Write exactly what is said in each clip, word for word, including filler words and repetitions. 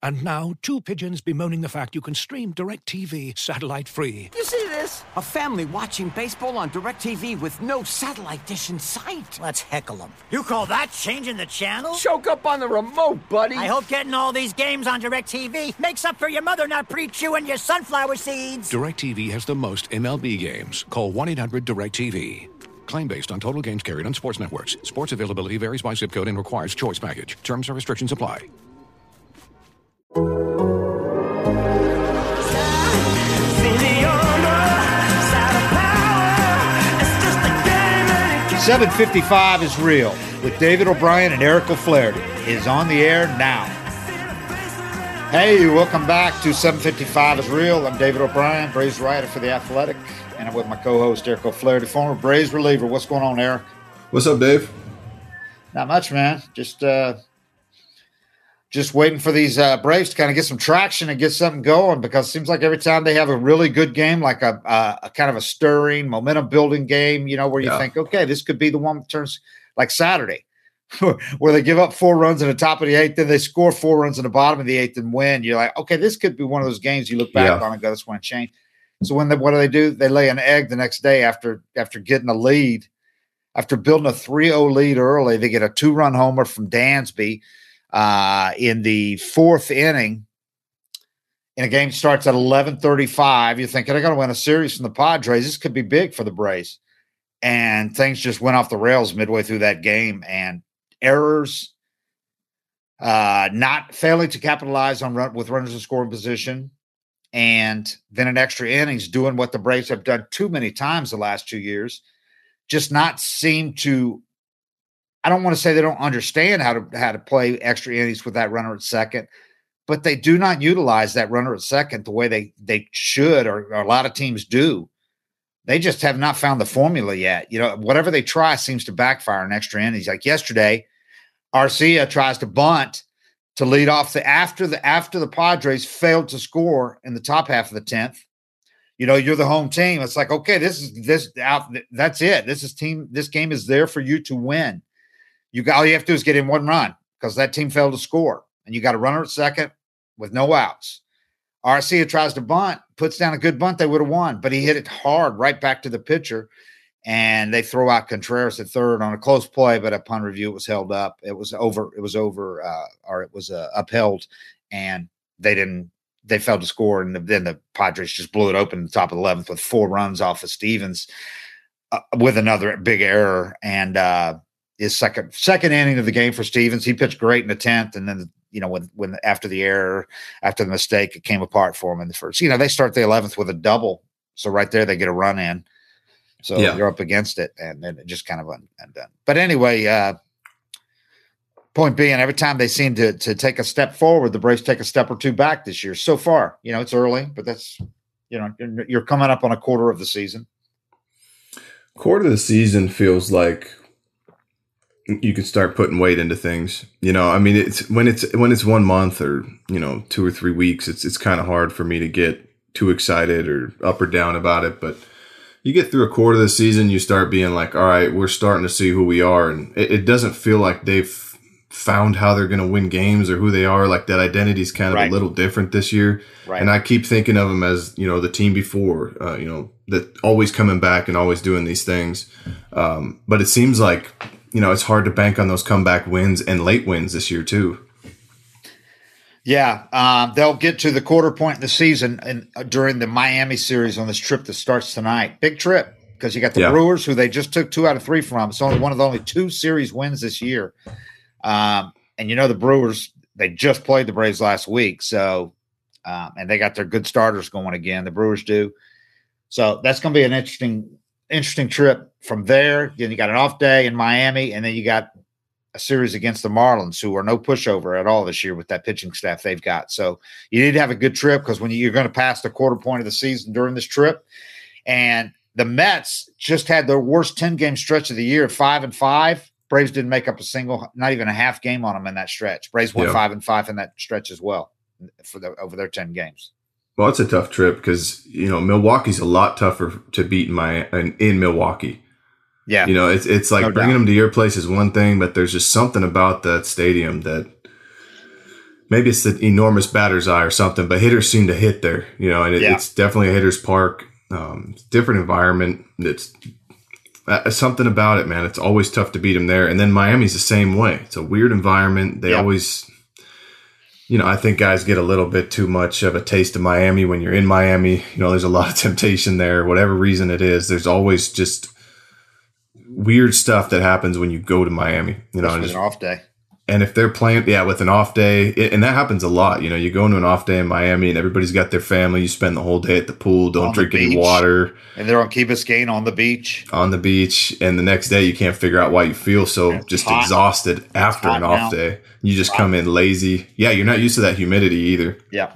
And now, two pigeons bemoaning the fact you can stream DirecTV satellite-free. You see this? A family watching baseball on DirecTV with no satellite dish in sight. Let's heckle them. You call that changing the channel? Choke up on the remote, buddy. I hope getting all these games on DirecTV makes up for your mother not pre-chewing your sunflower seeds. DirecTV has the most M L B games. Call one eight hundred direct T V. Claim based on total games carried on sports networks. Sports availability varies by zip code and requires choice package. Terms and restrictions apply. seven fifty-five is real with David O'Brien and Eric O'Flaherty is on the air now. Hey, welcome back to seven fifty-five is real. I'm David O'Brien, Braves writer for The Athletic, and I'm with my co-host Eric O'Flaherty, former Braves reliever. What's going on, Eric? What's up, Dave? Not much, man. Just uh, just waiting for these uh, Braves to kind of get some traction and get something going, because it seems like every time they have a really good game, like a, a, a kind of a stirring, momentum-building game, you know, where you yeah. think, okay, this could be the one that turns like Saturday, where they give up four runs in the top of the eighth, then they score four runs in the bottom of the eighth and win. You're like, okay, this could be one of those games you look back yeah. on and go, this one changed. So when they, what do they do? They lay an egg the next day after after getting a lead, after building a three oh lead early. They get a two-run homer from Dansby uh, in the fourth inning. And the game starts at eleven thirty-five. You're thinking, I got to win a series from the Padres. This could be big for the Braves. And things just went off the rails midway through that game. And errors, uh, not failing to capitalize on run, with runners in scoring position, and then in extra innings doing what the Braves have done too many times the last two years, just not seem to – I don't want to say they don't understand how to how to play extra innings with that runner at second, but they do not utilize that runner at second the way they, they should, or, or a lot of teams do. They just have not found the formula yet. You know, whatever they try seems to backfire in extra innings. Like yesterday, Arcia tries to bunt to lead off the after the after the Padres failed to score in the top half of the tenth. You know, you're the home team. It's like, okay, this is this out. That's it. This is team. This game is there for you to win. You got all you have to do is get in one run, because that team failed to score, and you got a runner at second with no outs. Arcia tries to bunt, puts down a good bunt, they would have won, but he hit it hard right back to the pitcher, and they throw out Contreras at third on a close play, but upon review, it was held up. It was over. It was over, uh, or it was uh, upheld, and they didn't. They failed to score, and then the Padres just blew it open in the top of the eleventh with four runs off of Stevens uh, with another big error, and uh, his second second inning of the game for Stevens. He pitched great in the tenth, and then you know when when after the error, after the mistake, it came apart for him in the first. You know they start the eleventh with a double, so right there they get a run in. So yeah. You're up against it, and then it just kind of undone. But anyway, uh, point being, every time they seem to to take a step forward, the Braves take a step or two back this year. So far, you know, it's early, but that's, you know, you're, you're coming up on a quarter of the season. Quarter of the season feels like you can start putting weight into things. You know, I mean, it's when it's when it's one month or, you know, two or three weeks, it's it's kind of hard for me to get too excited or up or down about it, but you get through a quarter of the season, you start being like, all right, we're starting to see who we are. And it, it doesn't feel like they've found how they're going to win games or who they are. Like that identity is kind of right. a little different this year. Right. And I keep thinking of them as, you know, the team before, uh, you know, that always coming back and always doing these things. Um, but it seems like, you know, it's hard to bank on those comeback wins and late wins this year too. Yeah, um, they'll get to the quarter point in the season and uh, during the Miami series on this trip that starts tonight. Big trip, because you got the yeah. Brewers, who they just took two out of three from. It's only one of the only two series wins this year. Um, and you know the Brewers, they just played the Braves last week, so um, and they got their good starters going again. The Brewers do. So that's going to be an interesting, interesting trip from there. Then you got an off day in Miami, and then you got a series against the Marlins, who are no pushover at all this year with that pitching staff they've got. So you need to have a good trip, because when you, you're going to pass the quarter point of the season during this trip. And the Mets just had their worst ten-game stretch of the year, five and five. Braves didn't make up a single, not even a half game on them in that stretch. Braves won yeah. five and five in that stretch as well for the, over their ten games. Well, it's a tough trip because, you know, Milwaukee's a lot tougher to beat in my in, in Milwaukee. Yeah. You know, it's it's like No bringing doubt. them to your place is one thing, but there's just something about that stadium that maybe it's the enormous batter's eye or something, but hitters seem to hit there, you know, and it, Yeah. it's definitely a hitter's park. Um, different environment. It's uh, something about it, man. It's always tough to beat them there. And then Miami's the same way. It's a weird environment. They Yeah. always, you know, I think guys get a little bit too much of a taste of Miami when you're in Miami. You know, there's a lot of temptation there, whatever reason it is. There's always just weird stuff that happens when you go to Miami, you know, Especially and, with just, an off day. and if they're playing, yeah, with an off day, it, and that happens a lot. You know, you go into an off day in Miami and everybody's got their family. You spend the whole day at the pool, don't On the drink any beach. water. And they're on Key Biscayne on the beach. On the beach, and the next day you can't figure out why you feel so It's just hot. exhausted after hot an off now. day. You just come in lazy. Yeah, you're not used to that humidity either. Yeah.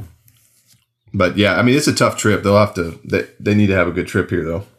But yeah, I mean, it's a tough trip. They'll have to. They, they need to have a good trip here, though.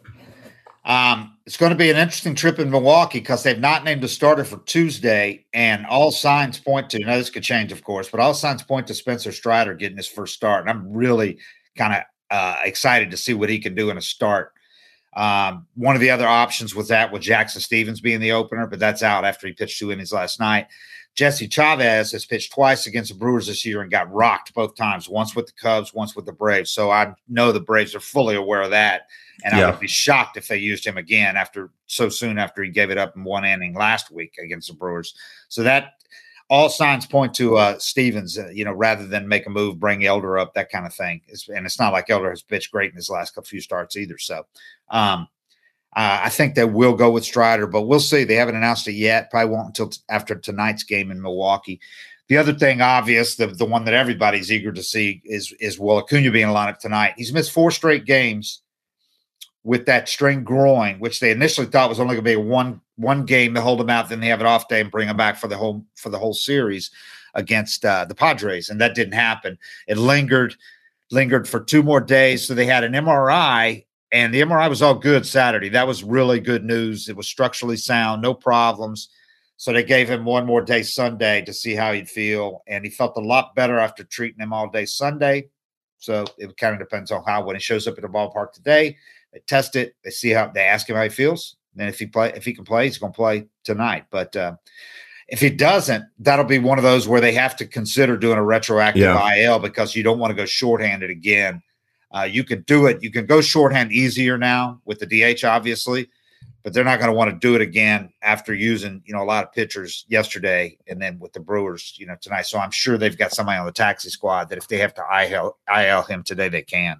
Um, it's going to be an interesting trip in Milwaukee because they've not named a starter for Tuesday, and all signs point to. Now this could change, of course, but all signs point to Spencer Strider getting his first start, and I'm really kind of uh, excited to see what he can do in a start. Um, one of the other options was that with Jackson Stevens being the opener, but that's out after he pitched two innings last night. Jesse Chavez has pitched twice against the Brewers this year and got rocked both times, once with the Cubs, once with the Braves. So I know the Braves are fully aware of that. And Yeah. I would be shocked if they used him again after so soon after he gave it up in one inning last week against the Brewers. So that all signs point to uh, Stevens, uh, you know, rather than make a move, bring Elder up, that kind of thing. It's, and it's not like Elder has pitched great in his last few starts either. So um, uh, I think they will go with Strider, but we'll see. They haven't announced it yet. Probably won't until t- after tonight's game in Milwaukee. The other thing, obvious, the, the one that everybody's eager to see is, is Will Acuna being in the lineup tonight. He's missed four straight games with that strained groin, which they initially thought was only going to be a one one game to hold him out. Then they have an off day and bring him back for the whole for the whole series against uh, the Padres, and that didn't happen. It lingered lingered for two more days, so they had an M R I, and the M R I was all good Saturday. That was really good news. It was structurally sound, no problems. So they gave him one more day Sunday to see how he'd feel, and he felt a lot better after treating him all day Sunday. So it kind of depends on how when he shows up at the ballpark today. They test it. They see how they ask him how he feels. And if he play, if he can play, he's going to play tonight. But uh, if he doesn't, that'll be one of those where they have to consider doing a retroactive Yeah. I L because you don't want to go shorthanded again. Uh, you can do it. You can go shorthand easier now with the D H, obviously, but they're not going to want to do it again after using, you know, a lot of pitchers yesterday and then with the Brewers, you know, tonight. So I'm sure they've got somebody on the taxi squad that if they have to I L, I L him today, they can.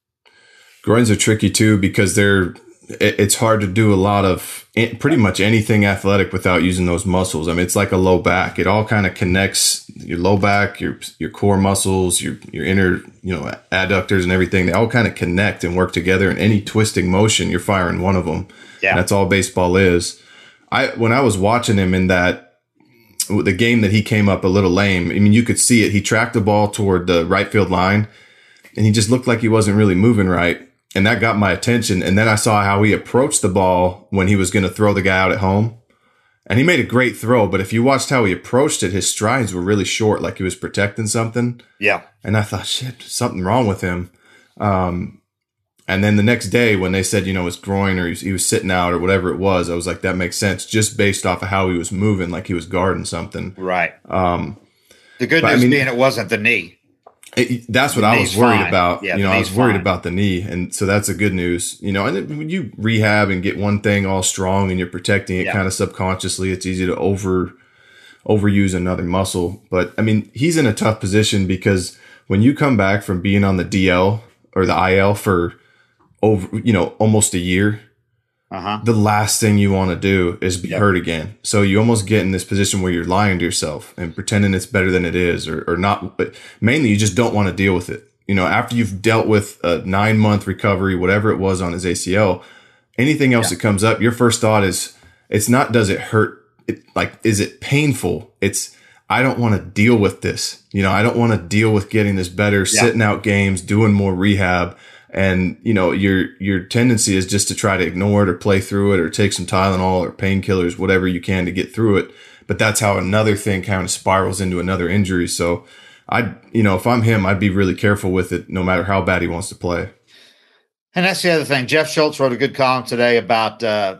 Groins are tricky too because they're. it- It's hard to do a lot of pretty much anything athletic without using those muscles. I mean, it's like a low back. It all kind of connects your low back, your your core muscles, your your inner, you know, adductors and everything. They all kind of connect and work together. And any twisting motion, you're firing one of them. Yeah. And that's all baseball is. I when I was watching him in that the game that he came up a little lame. I mean, you could see it. He tracked the ball toward the right field line, and he just looked like he wasn't really moving right. And that got my attention. And then I saw how he approached the ball when he was going to throw the guy out at home. And he made a great throw. But if you watched how he approached it, his strides were really short, like he was protecting something. Yeah. And I thought, shit, something wrong with him. Um, and then the next day when they said, you know, his groin or he was, he was sitting out or whatever it was, I was like, that makes sense just based off of how he was moving, like he was guarding something. Right. Um, The good but, I news mean- being it wasn't the knee. It, that's what The I was knee's worried fine. about. Yeah, you the know, I was knee's worried fine. about the knee. And so that's the good news. You know, and then when you rehab and get one thing all strong and you're protecting it Yeah. kind of subconsciously, it's easy to over overuse another muscle. But I mean, he's in a tough position because when you come back from being on the D L or the I L for over, you know, almost a year, Uh-huh. the last thing you want to do is be Yep. hurt again. So you almost get in this position where you're lying to yourself and pretending it's better than it is, or, or not. But mainly, you just don't want to deal with it. You know, after you've dealt with a nine month recovery, whatever it was on his A C L, anything else Yeah. that comes up, your first thought is, it's not, does it hurt? It, like, is it painful? It's, I don't want to deal with this. You know, I don't want to deal with getting this better, Yeah. sitting out games, doing more rehab. And, you know, your your tendency is just to try to ignore it or play through it or take some Tylenol or painkillers, whatever you can to get through it. But that's how another thing kind of spirals into another injury. So, I, you know, if I'm him, I'd be really careful with it no matter how bad he wants to play. And that's the other thing. Jeff Schultz wrote a good column today about uh,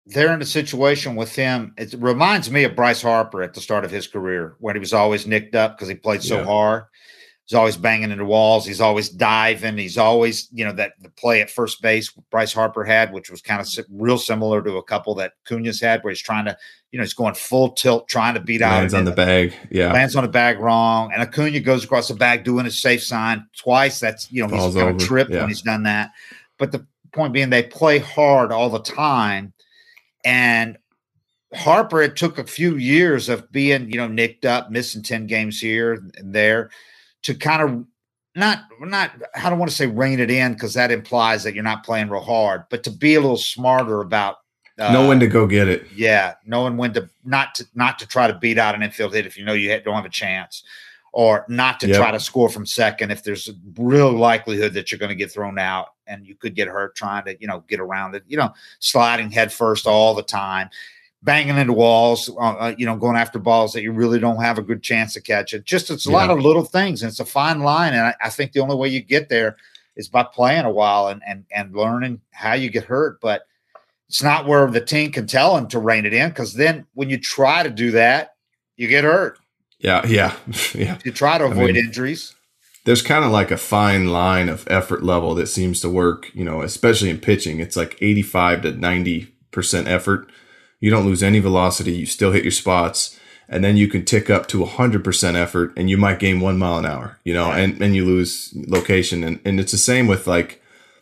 they're in a situation with him. It reminds me of Bryce Harper at the start of his career when he was always nicked up because he played so Yeah. hard. He's always banging into walls. He's always diving. He's always, you know, that the play at first base Bryce Harper had, which was kind of si- real similar to a couple that Cunha's had, where he's trying to, you know, he's going full tilt, trying to beat out. Lands on the bag. Yeah. Lands on the bag wrong. And Acuna goes across the bag doing his safe sign twice. That's, you know, Falls he's going over. to trip Yeah. when he's done that. But the point being, they play hard all the time. And Harper, it took a few years of being, you know, nicked up, missing ten games here and there to kind of not, not, I don't want to say rein it in because that implies that you're not playing real hard, but to be a little smarter about uh, know when to go get it. Yeah, knowing when to not to not to try to beat out an infield hit if you know you don't have a chance, or not to Yep. try to score from second if there's a real likelihood that you're going to get thrown out and you could get hurt trying to, you know, get around it. You know, sliding head first all the time, banging into walls, uh, you know, going after balls that you really don't have a good chance to catch it. Just it's a lot Yeah. of little things, and it's a fine line. And I, I think the only way you get there is by playing a while and and and learning how you get hurt, but. It's not where the team can tell him to rein it in, because then when you try to do that, you get hurt. Yeah. Yeah. yeah. You try to avoid mean, injuries. There's kind of like a fine line of effort level that seems to work, you know, especially in pitching. It's like eighty-five to ninety percent effort. You don't lose any velocity. You still hit your spots. And then you can tick up to one hundred percent effort and you might gain one mile an hour, you know, and, and you lose location. And, and it's the same with like,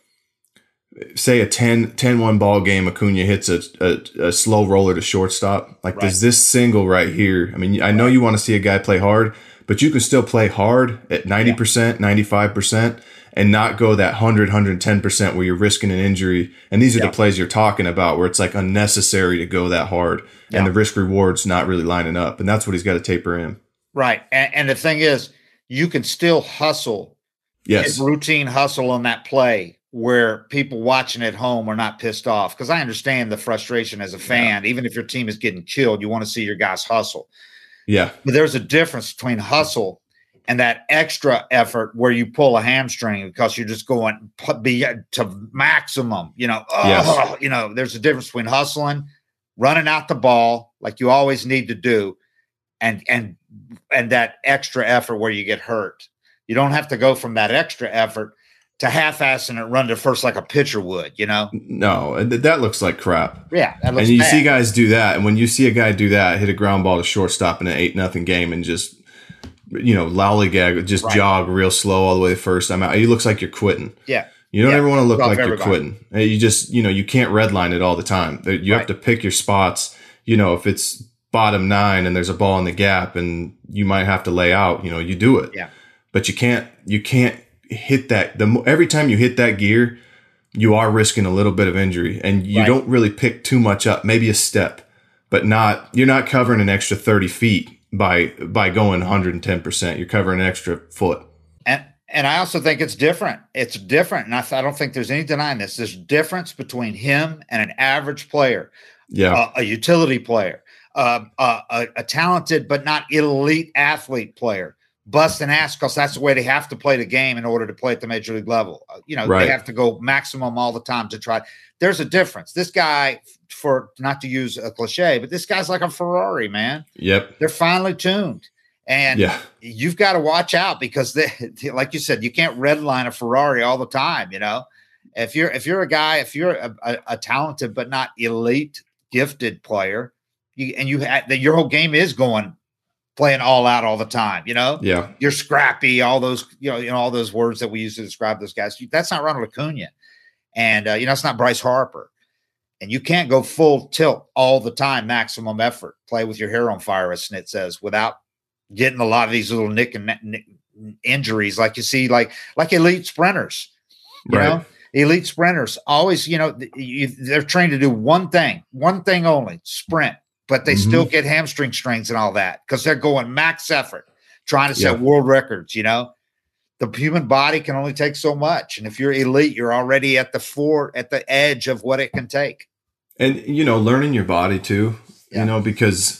say a ten one ball game, Acuna hits a, a, a slow roller to shortstop. Like Right. there's this single right here. I mean, I know you want to see a guy play hard, but you can still play hard at ninety percent, ninety-five percent and not go that one hundred, one hundred ten percent where you're risking an injury. And these are Yeah. the plays you're talking about where it's like unnecessary to go that hard Yeah. and the risk reward's not really lining up. And that's what he's got to taper in. Right. And, and the thing is, you can still hustle, Yes. hit routine hustle on that play where people watching at home are not pissed off. Because I understand the frustration as a fan. Even if your team is getting killed, you want to see your guys hustle. Yeah. But there's a difference between hustle and that extra effort where you pull a hamstring because you're just going pu- be to maximum, you know, oh, Yes. you know, there's a difference between hustling, running out the ball like you always need to do, and and and that extra effort where you get hurt. You don't have to go from that extra effort to half-assing it, run to first like a pitcher would, you know? No, and th- that looks like crap. Yeah, that looks And you bad. see guys do that, and when you see a guy do that, hit a ground ball to shortstop in an eight nothing game, and just you know lollygag, just Right. jog real slow all the way to first. I'm out. He looks like you're quitting. Yeah. You don't Yeah. ever want to look Well, like for you're everybody. quitting. Uh, You just you know you can't redline it all the time. You have Right. to pick your spots. You know if it's bottom nine and there's a ball in the gap, and you might have to lay out. You know you do it. Yeah. But you can't you can't hit that. The mo- every time you hit that gear, you are risking a little bit of injury, and you Right. don't really pick too much up. Maybe a step, but not. You're not covering an extra thirty feet by by going one hundred ten percent. You're covering an extra foot. And and I also think it's different. It's different. And I, th- I don't think there's any denying this. There's difference between him and an average player, Yeah, uh, a utility player, uh, uh, a, a talented but not elite athlete player. Busting ass because that's the way they have to play the game in order to play at the major league level. Uh, you know, Right. they have to go maximum all the time to try. There's a difference. This guy, for not to use a cliche, but this guy's like a Ferrari, man. yep, They're finely tuned. And yeah, you've got to watch out because they, like you said, you can't redline a Ferrari all the time. You know, if you're, if you're a guy, if you're a, a, a talented, but not elite gifted player, you, and you had that your whole game is going, playing all out all the time, you know, yeah, you're scrappy, all those, you know, you know, all those words that we use to describe those guys. That's not Ronald Acuna. And, uh, you know, it's not Bryce Harper. And you can't go full tilt all the time, maximum effort, play with your hair on fire, as Snit says, without getting a lot of these little nick and nick injuries like you see, like like elite sprinters, you Right. know, elite sprinters always, you know, you, they're trained to do one thing, one thing only, sprint, but they Mhm. still get hamstring strains and all that because they're going max effort, trying to set Yeah. world records, you know. The human body can only take so much. And if you're elite, you're already at the fore, at the edge of what it can take. and you know learning your body too. Yeah. You know because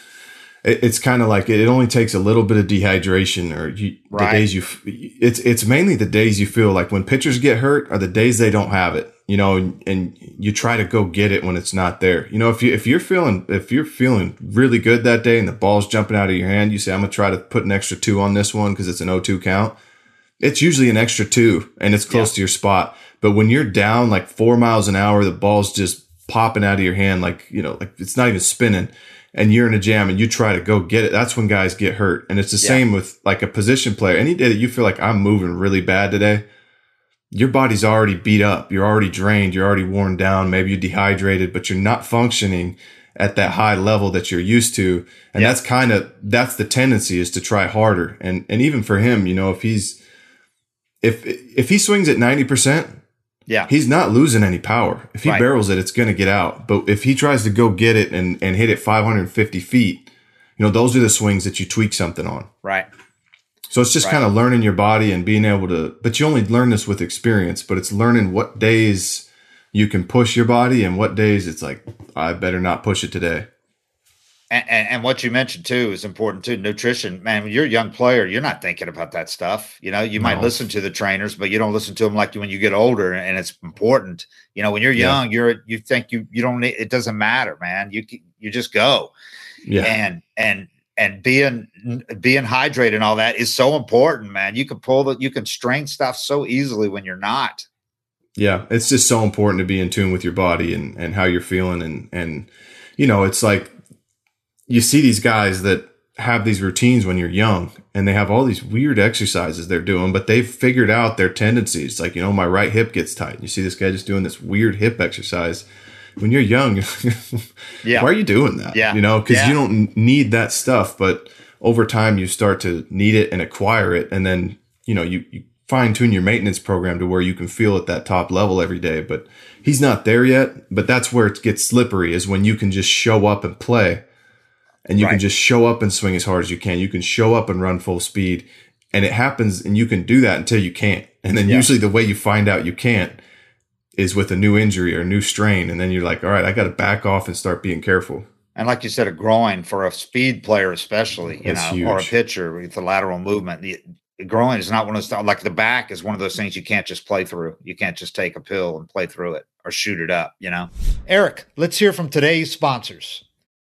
it, it's kind of like it, it only takes a little bit of dehydration, or you, Right. the days you. f- It's it's mainly the days you feel like when pitchers get hurt are the days they don't have it. you know, and, and you try to go get it when it's not there. You know, if you if you're feeling if you're feeling really good that day and the ball's jumping out of your hand, you say, I'm gonna try to put an extra two on this one because it's an oh two count. It's usually an extra two and it's close yeah. to your spot. But when you're down like four miles an hour, the ball's just popping out of your hand, like, you know, like it's not even spinning, and you're in a jam and you try to go get it. That's when guys get hurt. And it's the yeah. same with like a position player. Any day that you feel like I'm moving really bad today, your body's already beat up. You're already drained. You're already worn down. Maybe you're dehydrated, but you're not functioning at that high level that you're used to. And yeah. that's kind of, that's the tendency, is to try harder. And, and even for him, you know, if he's, if, if he swings at ninety percent, yeah, he's not losing any power. If he right. barrels it, it's going to get out. But if he tries to go get it and, and hit it five hundred fifty feet, you know, those are the swings that you tweak something on. Right. So it's just right. kind of learning your body and being able to, but you only learn this with experience, but it's learning what days you can push your body and what days it's like, I better not push it today. And, and, and what you mentioned too is important too. Nutrition, man, when you're a young player, you're not thinking about that stuff. You know, you no. might listen to the trainers, but you don't listen to them like when you get older, and it's important. You know, when you're young, yeah. you're, you think you, you don't need, it doesn't matter, man. You, you just go. Yeah. And, and, And being being hydrated and all that is so important, man. You can pull the you can strain stuff so easily when you're not. Yeah, it's just so important to be in tune with your body and, and how you're feeling. And, and, you know, it's like you see these guys that have these routines when you're young and they have all these weird exercises they're doing, but they've figured out their tendencies. Like, you know, my right hip gets tight. You see this guy just doing this weird hip exercise. When you're young, yeah. why are you doing that? Yeah. You know, because yeah. you don't need that stuff, but over time you start to need it and acquire it. And then, you know, you, you fine tune your maintenance program to where you can feel at that top level every day. But he's not there yet. But that's where it gets slippery, is when you can just show up and play, and you right. can just show up and swing as hard as you can. You can show up and run full speed, and it happens, and you can do that until you can't. And then yeah. usually the way you find out you can't is with a new injury or a new strain. And then you're like, all right, I got to back off and start being careful. And like you said, a groin for a speed player, especially, you That's know, huge. or a pitcher with the lateral movement. The, the groin is not one of those, like the back is one of those things you can't just play through. You can't just take a pill and play through it or shoot it up, you know? Eric, let's hear from today's sponsors.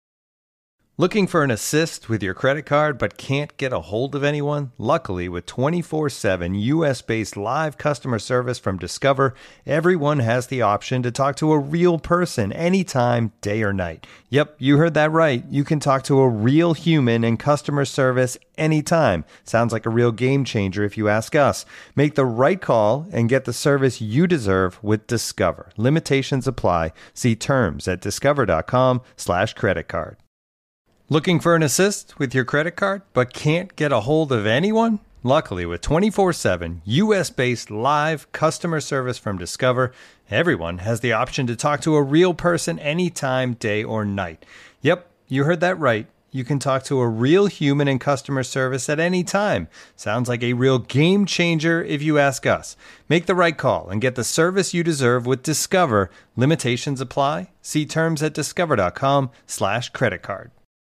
Looking for an assist with your credit card but can't get a hold of anyone? Luckily, with twenty-four seven U S-based live customer service from Discover, everyone has the option to talk to a real person anytime, day or night. Yep, you heard that right. You can talk to a real human in customer service anytime. Sounds like a real game changer if you ask us. Make the right call and get the service you deserve with Discover. Limitations apply. See terms at discover.com slash credit card. Looking for an assist with your credit card but can't get a hold of anyone? Luckily, with twenty-four seven U S-based live customer service from Discover, everyone has the option to talk to a real person anytime, day or night. Yep, you heard that right. You can talk to a real human in customer service at any time. Sounds like a real game changer if you ask us. Make the right call and get the service you deserve with Discover. Limitations apply. See terms at discover.com slash credit card.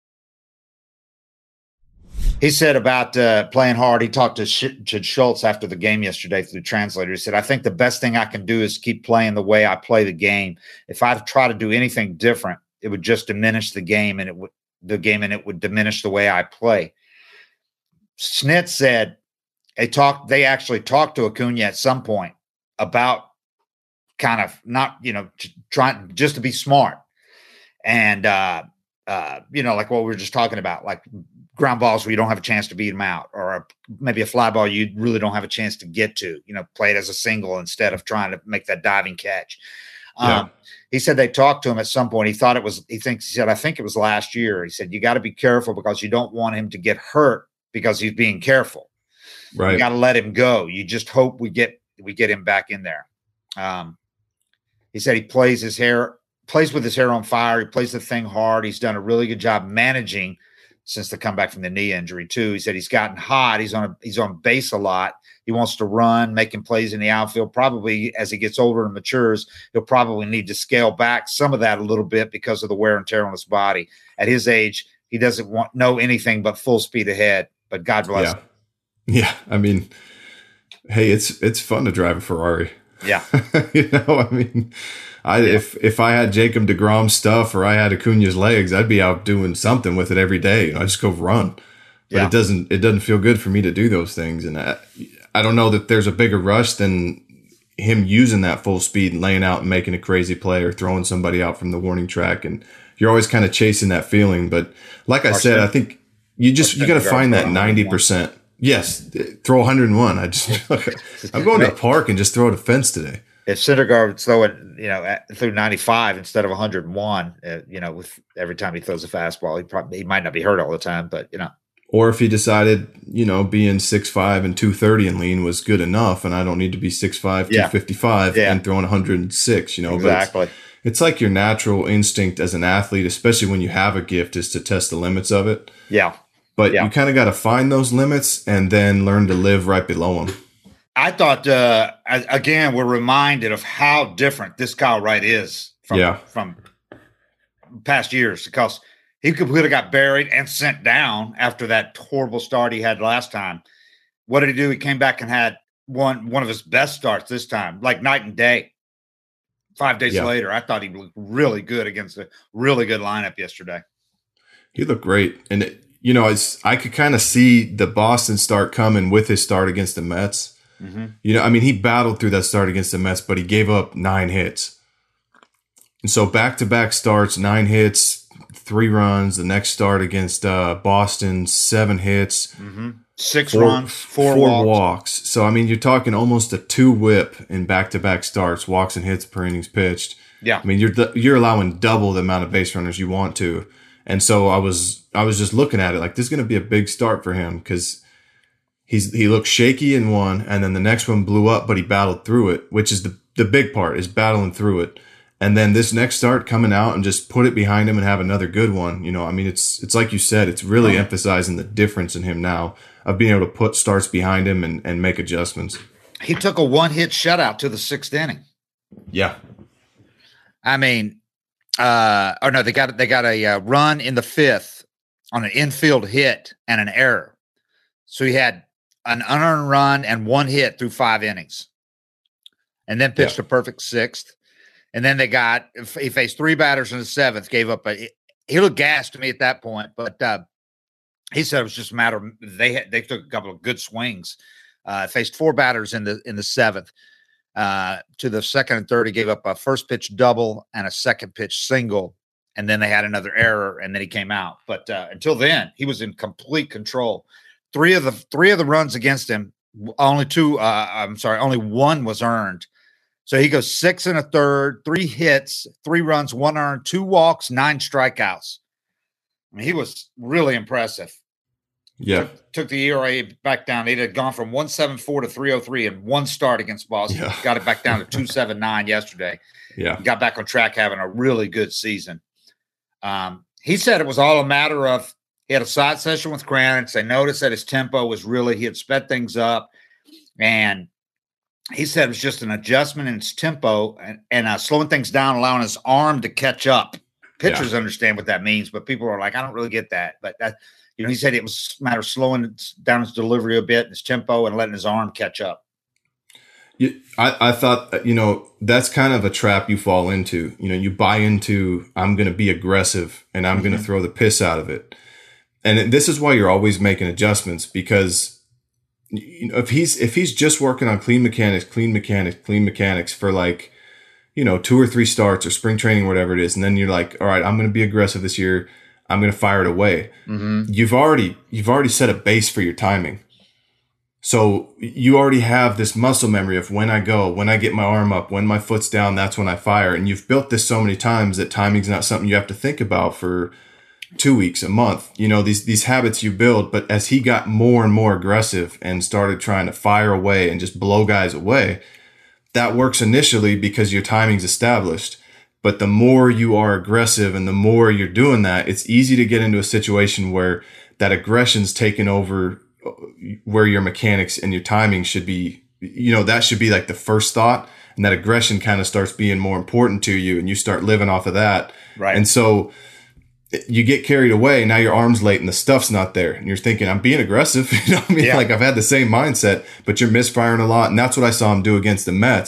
He said about uh, playing hard. He talked to Sh- to Schultz after the game yesterday through the translator. He said, I think the best thing I can do is keep playing the way I play the game. If I try to do anything different, it would just diminish the game and it would the game and it would diminish the way I play. Snit said they talked, they actually talked to Acuna at some point about kind of not, you know, trying just to be smart. And, uh, uh, you know, like what we were just talking about, like ground balls where you don't have a chance to beat them out, or a, maybe a fly ball you really don't have a chance to get to, you know, play it as a single instead of trying to make that diving catch. Yeah. Um, he said they talked to him at some point. He thought it was, he thinks, he said, I think it was last year. He said, you got to be careful because you don't want him to get hurt because he's being careful. Right. You got to let him go. You just hope we get, we get him back in there. Um, he said he plays his hair, plays with his hair on fire. He plays the thing hard. He's done a really good job managing since the comeback from the knee injury too. He said he's gotten hot. He's on a, he's on base a lot. He wants to run, making plays in the outfield. Probably as he gets older and matures, he'll probably need to scale back some of that a little bit because of the wear and tear on his body. At his age, he doesn't want know anything but full speed ahead. But God bless yeah. him. Yeah, I mean, hey, it's it's fun to drive a Ferrari. Yeah. You know, I mean, I yeah. if if I had Jacob deGrom stuff or I had Acuna's legs, I'd be out doing something with it every day. You know, I just go run. But yeah. it doesn't it doesn't feel good for me to do those things. And I, I don't know that there's a bigger rush than him using that full speed and laying out and making a crazy play or throwing somebody out from the warning track. And you're always kind of chasing that feeling. But like I said, I think you just you got to find that ninety percent. Yes, throw one hundred one. I just I'm going to the park and just throw a fence today. If Syndergaard would throw it, you know, through ninety-five instead of one hundred one, uh, you know, with every time he throws a fastball, he probably he might not be hurt all the time, but you know. Or if he decided, you know, being six five and two thirty and lean was good enough, and I don't need to be six five, yeah. two fifty-five yeah. and throwing one hundred six, you know. Exactly. But it's, it's like your natural instinct as an athlete, especially when you have a gift, is to test the limits of it. Yeah. But yeah. you kind of got to find those limits and then learn to live right below them. I thought, uh, again, we're reminded of how different this Kyle Wright is from, yeah. from past years, because he could have got buried and sent down after that horrible start he had last time. What did he do? He came back and had one one of his best starts this time, like night and day. Five days yeah. later, I thought he looked really good against a really good lineup yesterday. He looked great. And, it, you know, it's, I could kind of see the Boston start coming with his start against the Mets. Mm-hmm. You know, I mean, he battled through that start against the Mets, but he gave up nine hits. And so back-to-back starts, nine hits, three runs. The next start against uh, Boston, seven hits. Mm-hmm. Six four, runs, four, four walks. walks. So, I mean, you're talking almost a two whip in back-to-back starts, walks and hits per innings pitched. Yeah. I mean, you're you're allowing double the amount of base runners you want to. And so I was I was just looking at it like this is going to be a big start for him because he's he looked shaky in one, and then the next one blew up, but he battled through it, which is the the big part, is battling through it. And then this next start coming out and just put it behind him and have another good one. You know, I mean, it's it's like you said, it's really oh. emphasizing the difference in him now of being able to put starts behind him and, and make adjustments. He took a one-hit shutout to the sixth inning. Yeah. I mean, uh, oh no, they got they got a uh, run in the fifth on an infield hit and an error. So he had an unearned run and one hit through five innings, and then pitched yeah. a perfect sixth. And then they got he faced three batters in the seventh, gave up a he looked gassed to me at that point, but uh, he said it was just a matter of they had, they took a couple of good swings. Uh, faced four batters in the in the seventh. Uh, to the second and third, he gave up a first pitch double and a second pitch single, and then they had another error, and then he came out. But uh, until then, he was in complete control. Three of the three of the runs against him, only two. Uh, I'm sorry, only one was earned. So he goes six and a third, three hits, three runs, one earned, two walks, nine strikeouts. I mean, he was really impressive. Yeah. Took, took the E R A back down. It had gone from one seventy-four to three oh three in one start against Boston. Yeah. Got it back down to two seventy-nine yesterday. Yeah. Got back on track, having a really good season. Um, he said it was all a matter of he had a side session with Kranitz. They noticed that his tempo was really, he had sped things up. And he said it was just an adjustment in his tempo and, and uh, slowing things down, allowing his arm to catch up. Pitchers yeah. understand what that means, but people are like, I don't really get that. But that, you know, he said it was a matter of slowing down his delivery a bit, his tempo, and letting his arm catch up. You, I, I thought, you know, that's kind of a trap you fall into. You know, you buy into, I'm going to be aggressive and I'm mm-hmm. going to throw the piss out of it. And this is why you're always making adjustments, because you know, if he's if he's just working on clean mechanics, clean mechanics, clean mechanics for like, you know, two or three starts or spring training, whatever it is, and then you're like, all right, I'm going to be aggressive this year. I'm going to fire it away. Mm-hmm. You've already you've already set a base for your timing. So you already have this muscle memory of when I go, when I get my arm up, when my foot's down, that's when I fire. And you've built this so many times that timing's not something you have to think about for two weeks, a month. You know, these these habits you build. But as he got more and more aggressive and started trying to fire away and just blow guys away, that works initially because your timing's established. But the more you are aggressive and the more you're doing that, it's easy to get into a situation where that aggression's taken over, where your mechanics and your timing should be, you know, that should be like the first thought. And that aggression kind of starts being more important to you and you start living off of that. Right. And so you get carried away. Now your arm's late and the stuff's not there. And you're thinking, I'm being aggressive. You know what I mean? Yeah. Like I've had the same mindset, but you're misfiring a lot. And that's what I saw him do against the Mets.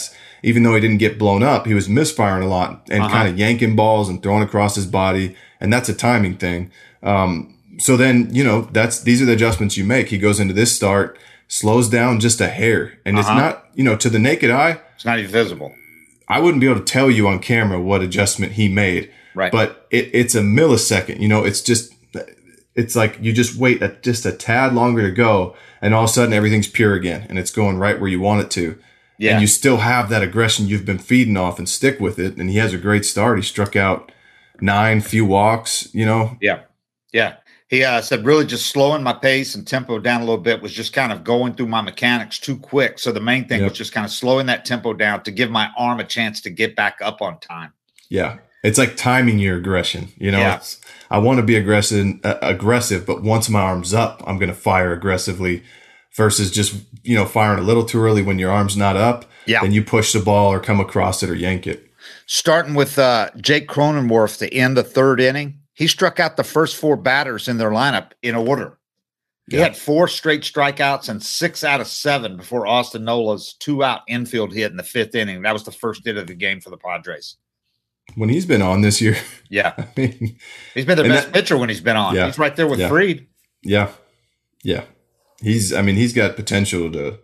even though he didn't get blown up, he was misfiring a lot and uh-huh. kind of yanking balls and throwing across his body. And that's a timing thing. Um, so then, you know, that's, these are the adjustments you make. He goes into this start, slows down just a hair. And uh-huh. it's not, you know, to the naked eye, it's not even visible. I wouldn't be able to tell you on camera what adjustment he made. Right. But it, it's a millisecond, you know, it's just, it's like you just wait a, just a tad longer to go, and all of a sudden everything's pure again, and it's going right where you want it to. Yeah. And you still have that aggression you've been feeding off and stick with it. And he has a great start. He struck out nine, few walks, you know? Yeah. Yeah. He uh, said really just slowing my pace and tempo down a little bit was just kind of going through my mechanics too quick. So the main thing yep. was just kind of slowing that tempo down to give my arm a chance to get back up on time. Yeah. It's like timing your aggression, you know. Yeah. It's, I want to be aggressive, uh, aggressive, but once my arm's up, I'm going to fire aggressively. Versus just, you know, firing a little too early when your arm's not up. Yeah. Then you push the ball or come across it or yank it. Starting with uh, Jake Cronenworth to end the third inning, he struck out the first four batters in their lineup in order. He yeah. had four straight strikeouts and six out of seven before Austin Nola's two-out infield hit in the fifth inning. That was the first hit of the game for the Padres. When he's been on this year. Yeah. I mean, he's been the best that, pitcher when he's been on. Yeah, he's right there with yeah, Fried. Yeah. Yeah. He's, I mean, he's got potential to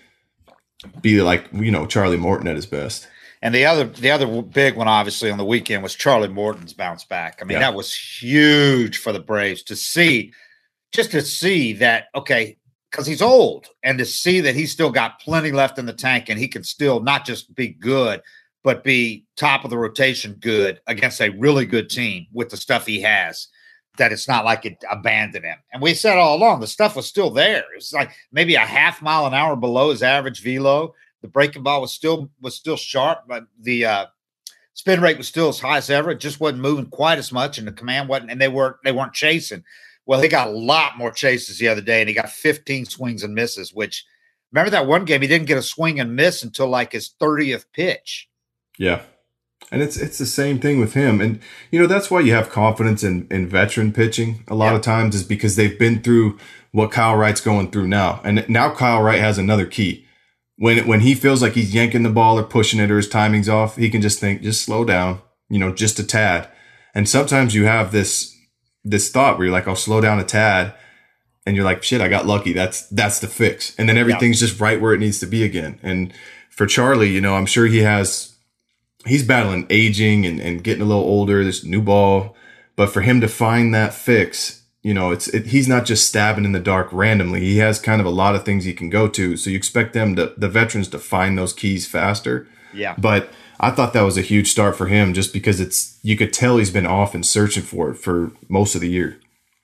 be like, you know, Charlie Morton at his best. And the other, the other big one, obviously, on the weekend was Charlie Morton's bounce back. I mean, yeah. that was huge for the Braves to see, just to see that, okay, because he's old, and to see that he's still got plenty left in the tank and he can still not just be good, but be top of the rotation good against a really good team with the stuff he has, that it's not like it abandoned him. And we said all along, the stuff was still there. It was like maybe a half mile an hour below his average velo. The breaking ball was still was still sharp, but the uh, spin rate was still as high as ever. It just wasn't moving quite as much, and the command wasn't, and they weren't they weren't chasing. Well, he got a lot more chases the other day, and he got fifteen swings and misses, which, remember that one game, he didn't get a swing and miss until like his thirtieth pitch. Yeah. And it's it's the same thing with him. And, you know, that's why you have confidence in, in veteran pitching a lot yeah. of times, is because they've been through what Kyle Wright's going through now. And now Kyle Wright has another key. When when he feels like he's yanking the ball or pushing it or his timing's off, he can just think, just slow down, you know, just a tad. And sometimes you have this this thought where you're like, I'll slow down a tad. And you're like, shit, I got lucky. That's that's the fix. And then everything's yeah. just right where it needs to be again. And for Charlie, you know, I'm sure he has – he's battling aging and, and getting a little older, this new ball. But for him to find that fix, you know, it's it, he's not just stabbing in the dark randomly. He has kind of a lot of things he can go to. So you expect them to, the veterans, to find those keys faster. Yeah. But I thought that was a huge start for him, just because it's, you could tell he's been off and searching for it for most of the year.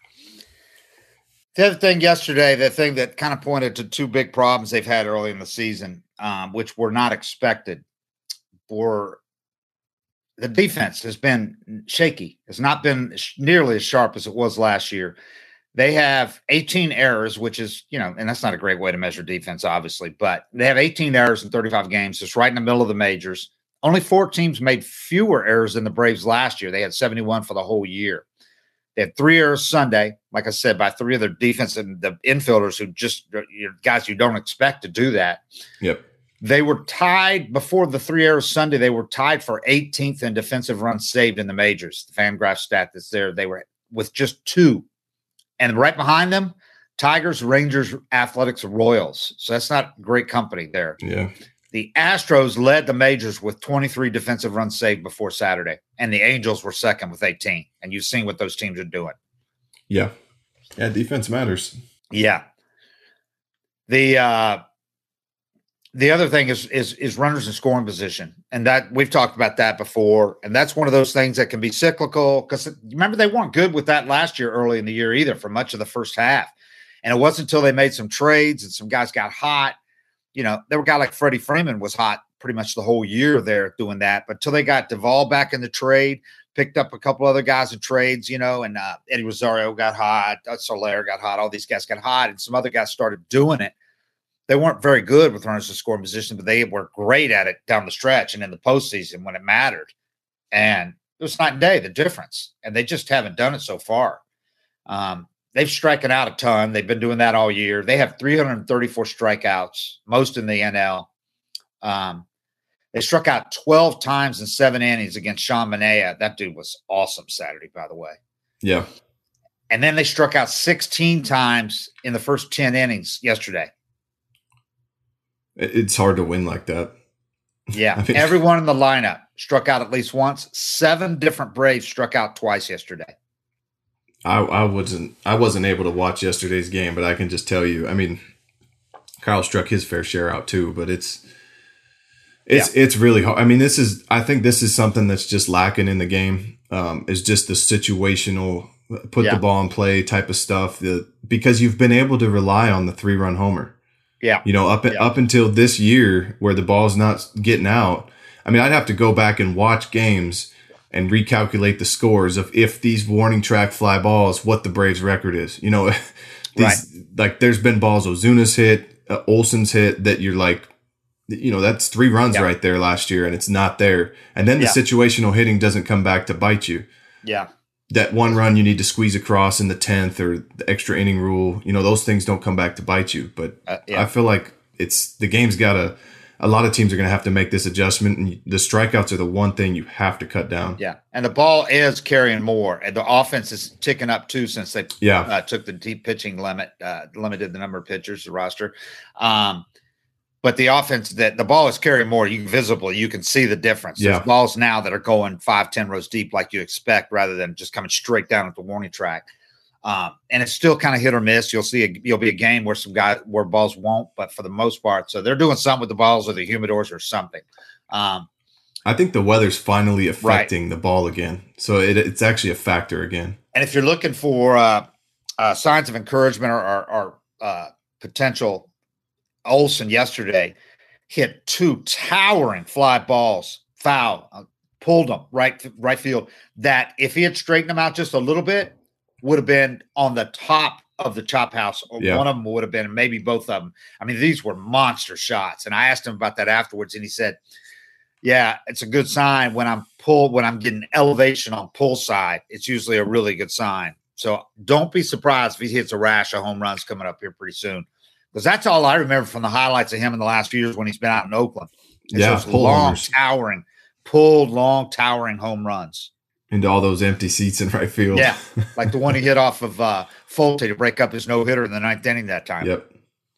The other thing yesterday, the thing that kind of pointed to two big problems they've had early in the season, um, which were not expected, were the defense has been shaky. It's not been nearly as sharp as it was last year. They have eighteen errors, which is, you know, and that's not a great way to measure defense, obviously, but they have eighteen errors in thirty-five games. It's right in the middle of the majors. Only four teams made fewer errors than the Braves last year. They had seventy-one for the whole year. They had three errors Sunday, like I said, by three of their defense and the infielders who just, you know, guys you don't expect to do that. Yep. They were tied before the three errors Sunday. They were tied for eighteenth in defensive runs saved in the majors. The Fangraph stat that's there. They were with just two. And right behind them, Tigers, Rangers, Athletics, Royals. So that's not great company there. Yeah. The Astros led the majors with twenty-three defensive runs saved before Saturday. And the Angels were second with eighteen. And you've seen what those teams are doing. Yeah. Yeah, defense matters. Yeah. The uh, the other thing is is is runners in scoring position. And that we've talked about that before. And that's one of those things that can be cyclical. Because remember, they weren't good with that last year early in the year either for much of the first half. And it wasn't until they made some trades and some guys got hot. You know, there were a guy like Freddie Freeman was hot pretty much the whole year there doing that. But until they got Duvall back in the trade, picked up a couple other guys in trades, you know, and uh, Eddie Rosario got hot, uh, Soler got hot, all these guys got hot, and some other guys started doing it. They weren't very good with runners in scoring position, but they were great at it down the stretch and in the postseason when it mattered. And it was night and day, the difference. And they just haven't done it so far. Um, they've striken out a ton. They've been doing that all year. They have three hundred thirty-four strikeouts, most in the N L. Um, They struck out twelve times in seven innings against Sean Manaea. That dude was awesome Saturday, by the way. Yeah. And then they struck out sixteen times in the first ten innings yesterday. It's hard to win like that. Yeah. I mean, everyone in the lineup struck out at least once. Seven different Braves struck out twice yesterday. I, I wasn't I wasn't able to watch yesterday's game, but I can just tell you, I mean, Kyle struck his fair share out too, but it's it's yeah. it's really hard. I mean, this is I think this is something that's just lacking in the game. Um, is just the situational put yeah. the ball in play type of stuff. The because you've been able to rely on the three run homer. Yeah. You know, up yeah. up until this year where the ball's not getting out. I mean, I'd have to go back and watch games and recalculate the scores of if these warning track fly balls, what the Braves record is. You know, these right. like there's been balls Ozuna's hit, uh, Olson's hit that you're like, you know, that's three runs yeah. right there last year and it's not there. And then the yeah. situational hitting doesn't come back to bite you. Yeah. That one run you need to squeeze across in the tenth or the extra inning rule, you know, those things don't come back to bite you. But uh, yeah. I feel like it's the game's got to, a lot of teams are going to have to make this adjustment, and the strikeouts are the one thing you have to cut down. Yeah, and the ball is carrying more, and the offense is ticking up too since they yeah. uh, took the deep pitching limit, uh, limited the number of pitchers, the roster. Um, but the offense that the ball is carrying more, you visibly you can see the difference. Yeah. There's balls now that are going five, ten rows deep like you expect, rather than just coming straight down at the warning track. Um, and it's still kind of hit or miss. You'll see, a, you'll be a game where some guys where balls won't, but for the most part, so they're doing something with the balls or the humidors or something. Um, I think the weather's finally affecting right. the ball again, so it, it's actually a factor again. And if you're looking for uh, uh, signs of encouragement or, or, or uh, potential, Olson yesterday hit two towering fly balls, foul, uh, pulled them right right field. That if he had straightened them out just a little bit, would have been on the top of the chop house, or yeah. one of them would have been, maybe both of them. I mean, these were monster shots. And I asked him about that afterwards, and he said, yeah, it's a good sign when I'm pulled, when I'm getting elevation on pull side. It's usually a really good sign. So don't be surprised if he hits a rash of home runs coming up here pretty soon. Because that's all I remember from the highlights of him in the last few years when he's been out in Oakland. It's yeah, those long, homers. towering, pulled, long, towering home runs. Into all those empty seats in right field. Yeah, like the one he hit off of uh, Fulte to break up his no-hitter in the ninth inning that time. Yep.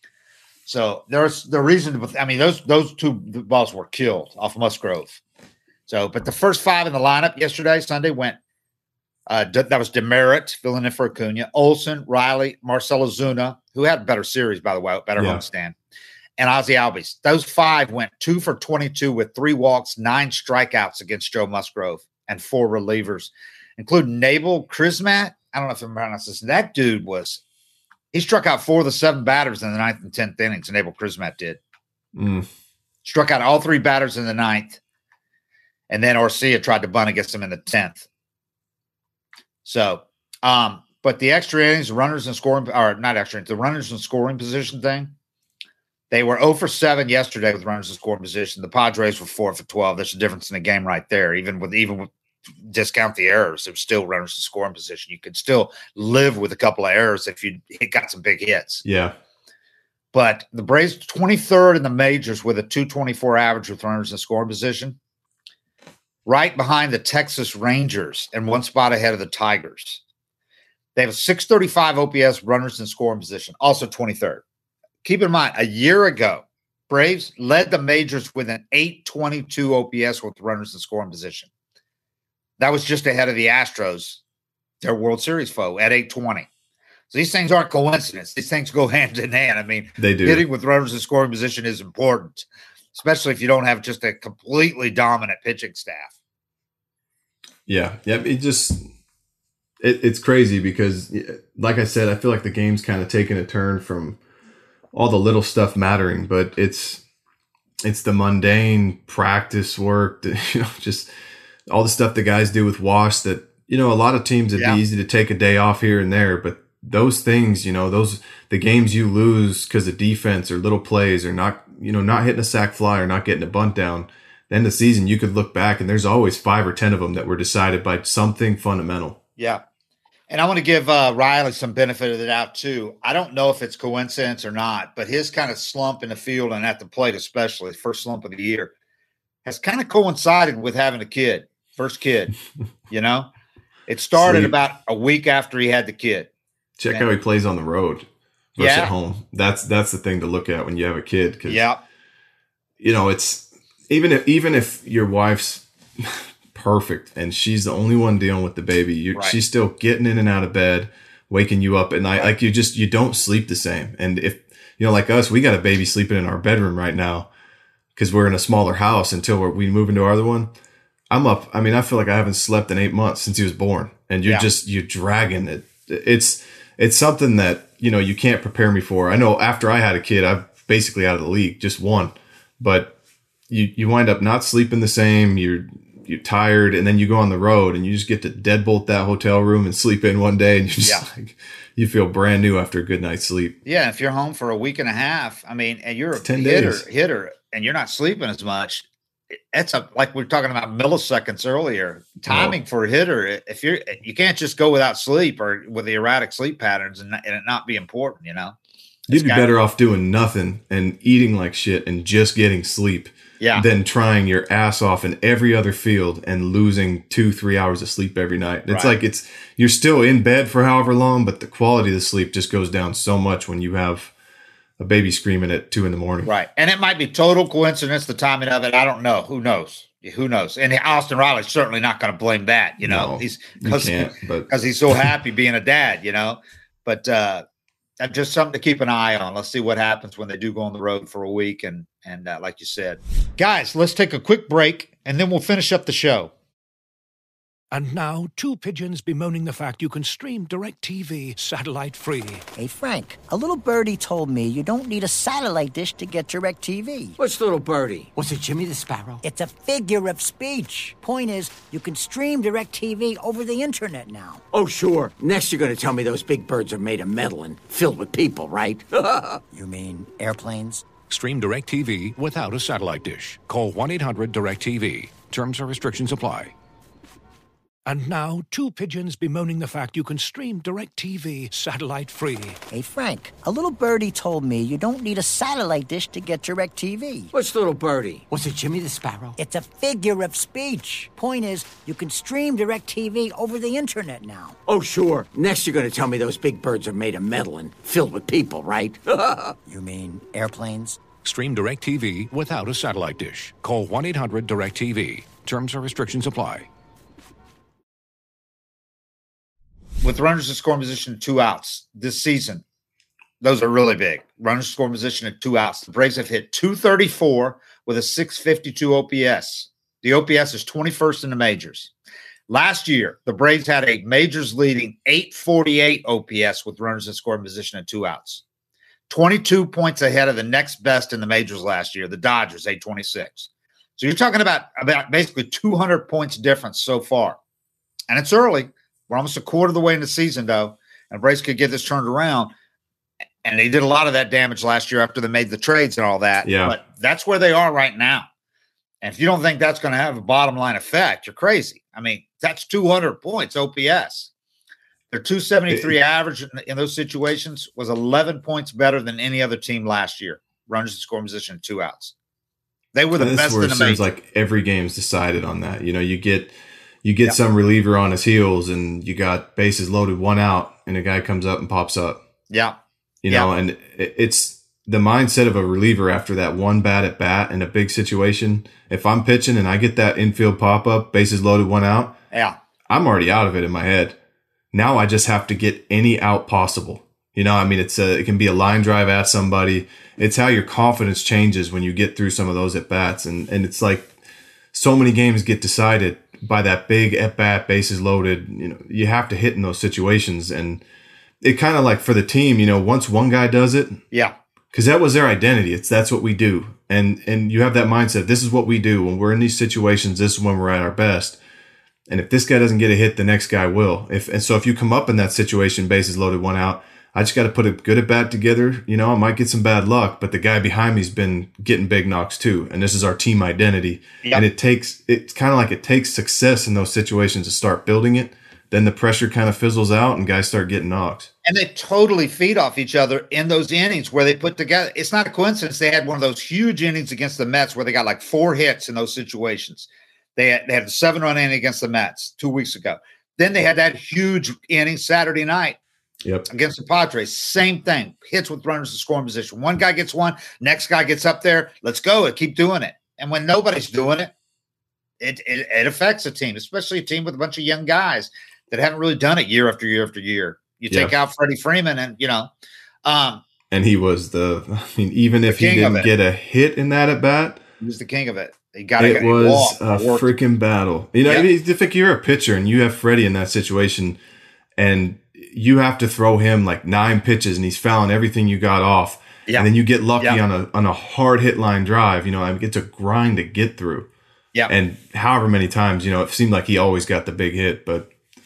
So there's the reason to – I mean, those those two balls were killed off Musgrove. So, but the first five in the lineup yesterday, Sunday, went uh, – that was Demerit filling in for Acuna, Olson, Riley, Marcell Ozuna, who had a better series, by the way, better yeah. homestand, and Ozzie Albies. Those five went two for twenty-two with three walks, nine strikeouts against Joe Musgrove. And four relievers, including Nabel Krismat. I don't know if I'm pronouncing this. That dude was – he struck out four of the seven batters in the ninth and tenth innings, Nabel Krismat did. Mm. Struck out all three batters in the ninth, and then Orcia tried to bunt against him in the tenth. So, um, but the extra innings, runners in scoring – or not extra innings, the runners in scoring position thing, they were zero for seven yesterday with runners in scoring position. The Padres were four for twelve. There's a difference in the game right there. Even with even with discount the errors, there's still runners in scoring position. You could still live with a couple of errors if you got some big hits. Yeah. But the Braves twenty-third in the majors with a two twenty-four average with runners in scoring position, right behind the Texas Rangers and one spot ahead of the Tigers. They have a six thirty-five O P S runners in scoring position, also twenty-third. Keep in mind, a year ago, Braves led the majors with an eight twenty-two O P S with runners in scoring position. That was just ahead of the Astros, their World Series foe, at eight twenty. So these things aren't coincidence. These things go hand in hand. I mean, they do. Hitting with runners in scoring position is important, especially if you don't have just a completely dominant pitching staff. Yeah. Yeah. It just it, – it's crazy because, like I said, I feel like the game's kind of taken a turn from – all the little stuff mattering, but it's it's the mundane practice work, that, you know, just all the stuff the guys do with Wash that, you know, a lot of teams, it'd yeah. be easy to take a day off here and there, but those things, you know, those the games you lose because of defense or little plays or not, you know, not hitting a sac fly or not getting a bunt down, the end of the season, you could look back and there's always five or ten of them that were decided by something fundamental. Yeah. And I want to give uh, Riley some benefit of the doubt, too. I don't know if it's coincidence or not, but his kind of slump in the field and at the plate especially, first slump of the year, has kind of coincided with having a kid, first kid, you know? It started Sleep. about a week after he had the kid. Check And- how he plays on the road versus Yeah. at home. That's that's the thing to look at when you have a kid. Cause, Yeah. you know, it's even if even if your wife's perfect and she's the only one dealing with the baby, you Right. she's still getting in and out of bed, waking you up at night. Like you just you don't sleep the same. And if you know, like us, we got a baby sleeping in our bedroom right now because we're in a smaller house until we're, we move into our other one. I'm up. I mean, I feel like I haven't slept in eight months since he was born, and you're Yeah. just you're dragging it. It's it's something that you know you can't prepare me for. I know after I had a kid, I'm basically out of the league, just one. But you you wind up not sleeping the same. You're you're tired, and then you go on the road, and you just get to deadbolt that hotel room and sleep in one day, and you just Yeah. like you feel brand new after a good night's sleep. Yeah. If you're home for a week and a half, I mean, and you're a It's ten hitter, days. hitter, and you're not sleeping as much. That's a, like we were talking about milliseconds earlier. Timing for a hitter, if you're, you can't just go without sleep or with the erratic sleep patterns and, not, and it not be important, you know? You'd be gotta- better off doing nothing and eating like shit and just getting sleep. Yeah. Than trying your ass off in every other field and losing two, three hours of sleep every night. It's Right. like it's you're still in bed for however long, but the quality of the sleep just goes down so much when you have a baby screaming at two in the morning. Right. And it might be total coincidence, the timing of it. I don't know. Who knows? Who knows? And Austin Riley's certainly not going to blame that, you know. No, he's You because can't, but he's so happy being a dad, you know. But uh that's just something to keep an eye on. Let's see what happens when they do go on the road for a week. And and uh, like you said, Guys, let's take a quick break and then we'll finish up the show. And now, two pigeons bemoaning the fact you can stream DirecTV satellite-free. Hey, Frank, a little birdie told me you don't need a satellite dish to get DirecTV. What's little birdie? Was it Jimmy the Sparrow? It's a figure of speech. Point is, you can stream DirecTV over the internet now. Oh, sure. Next, you're going to tell me those big birds are made of metal and filled with people, right? You mean airplanes? Stream DirecTV without a satellite dish. Call one eight hundred direct T V. Terms and restrictions apply. And now, two pigeons bemoaning the fact you can stream DirecTV satellite-free. Hey, Frank, a little birdie told me you don't need a satellite dish to get DirecTV. What's little birdie? Was it Jimmy the Sparrow? It's a figure of speech. Point is, you can stream DirecTV over the internet now. Oh, sure. Next, you're going to tell me those big birds are made of metal and filled with people, right? You mean airplanes? Stream DirecTV without a satellite dish. Call one eight hundred direct T V. Terms and restrictions apply. with runners in scoring position, two outs this season, those are really big. Runners in scoring position at two outs. The Braves have hit two thirty-four with a six fifty-two O P S. The O P S is twenty-first in the majors. Last year, the Braves had a majors leading eight forty-eight O P S with runners in scoring position at two outs. twenty-two points ahead of the next best in the majors last year, the Dodgers, eight twenty-six. So you're talking about, about basically two hundred points difference so far. And it's early. We're almost a quarter of the way in the season, though, and Braves could get this turned around. And they did a lot of that damage last year after they made the trades and all that. Yeah. But that's where they are right now. And if you don't think that's going to have a bottom line effect, you're crazy. I mean, that's two hundred points O P S. Their two seventy-three average in, in those situations was eleven points better than any other team last year. Runners in scoring position, two outs. They were the And this best is where in it the seems major. like every game's decided on that. You know, you get you get Yeah. some reliever on his heels, and you got bases loaded, one out, and a guy comes up and pops up. Yeah. You Yeah. know, and it, it's the mindset of a reliever after that one bat at bat in a big situation. If I'm pitching and I get that infield pop up, bases loaded, one out, Yeah. I'm already out of it in my head. Now I just have to get any out possible. You know, I mean, it's a, it can be a line drive at somebody. It's how your confidence changes when you get through some of those at bats. And, and it's like so many games get decided by that big at bat, bases loaded. You know, you have to hit in those situations. And it kind of like for the team, you know, once one guy does it, Yeah. because that was their identity. It's that's what we do. And, and you have that mindset. This is what we do when we're in these situations. This is when we're at our best. And if this guy doesn't get a hit, the next guy will. If and so if you come up in that situation, bases loaded, one out, I just got to put a good at bat together. You know, I might get some bad luck, but the guy behind me's been getting big knocks too. And this is our team identity. Yep. And it takes, it's kind of like it takes success in those situations to start building it then the pressure kind of fizzles out and guys start getting knocks. And they totally feed off each other in those innings where they put together. It's not a coincidence they had one of those huge innings against the Mets where they got like four hits in those situations. They had, they had a seven-run inning against the Mets two weeks ago. Then they had that huge inning Saturday night yep. against the Padres. Same thing. Hits with runners in scoring position. One guy gets one, next guy gets up there. Let's go and keep doing it. And when nobody's doing it, it, it, it affects a team, especially a team with a bunch of young guys that haven't really done it year after year after year. You take yeah. out Freddie Freeman and, you know. Um, and he was the, I mean, even if he didn't get a hit in that at bat. He was the king of it. He got it. It was a worked. freaking battle. You know, yep. if you're a pitcher and you have Freddie in that situation and you have to throw him like nine pitches and he's fouling everything you got off. Yep. And then you get lucky yep. on a on a hard hit line drive. You know, I mean, it's a grind to get through. Yeah. And however many times, you know, it seemed like he always got the big hit, but.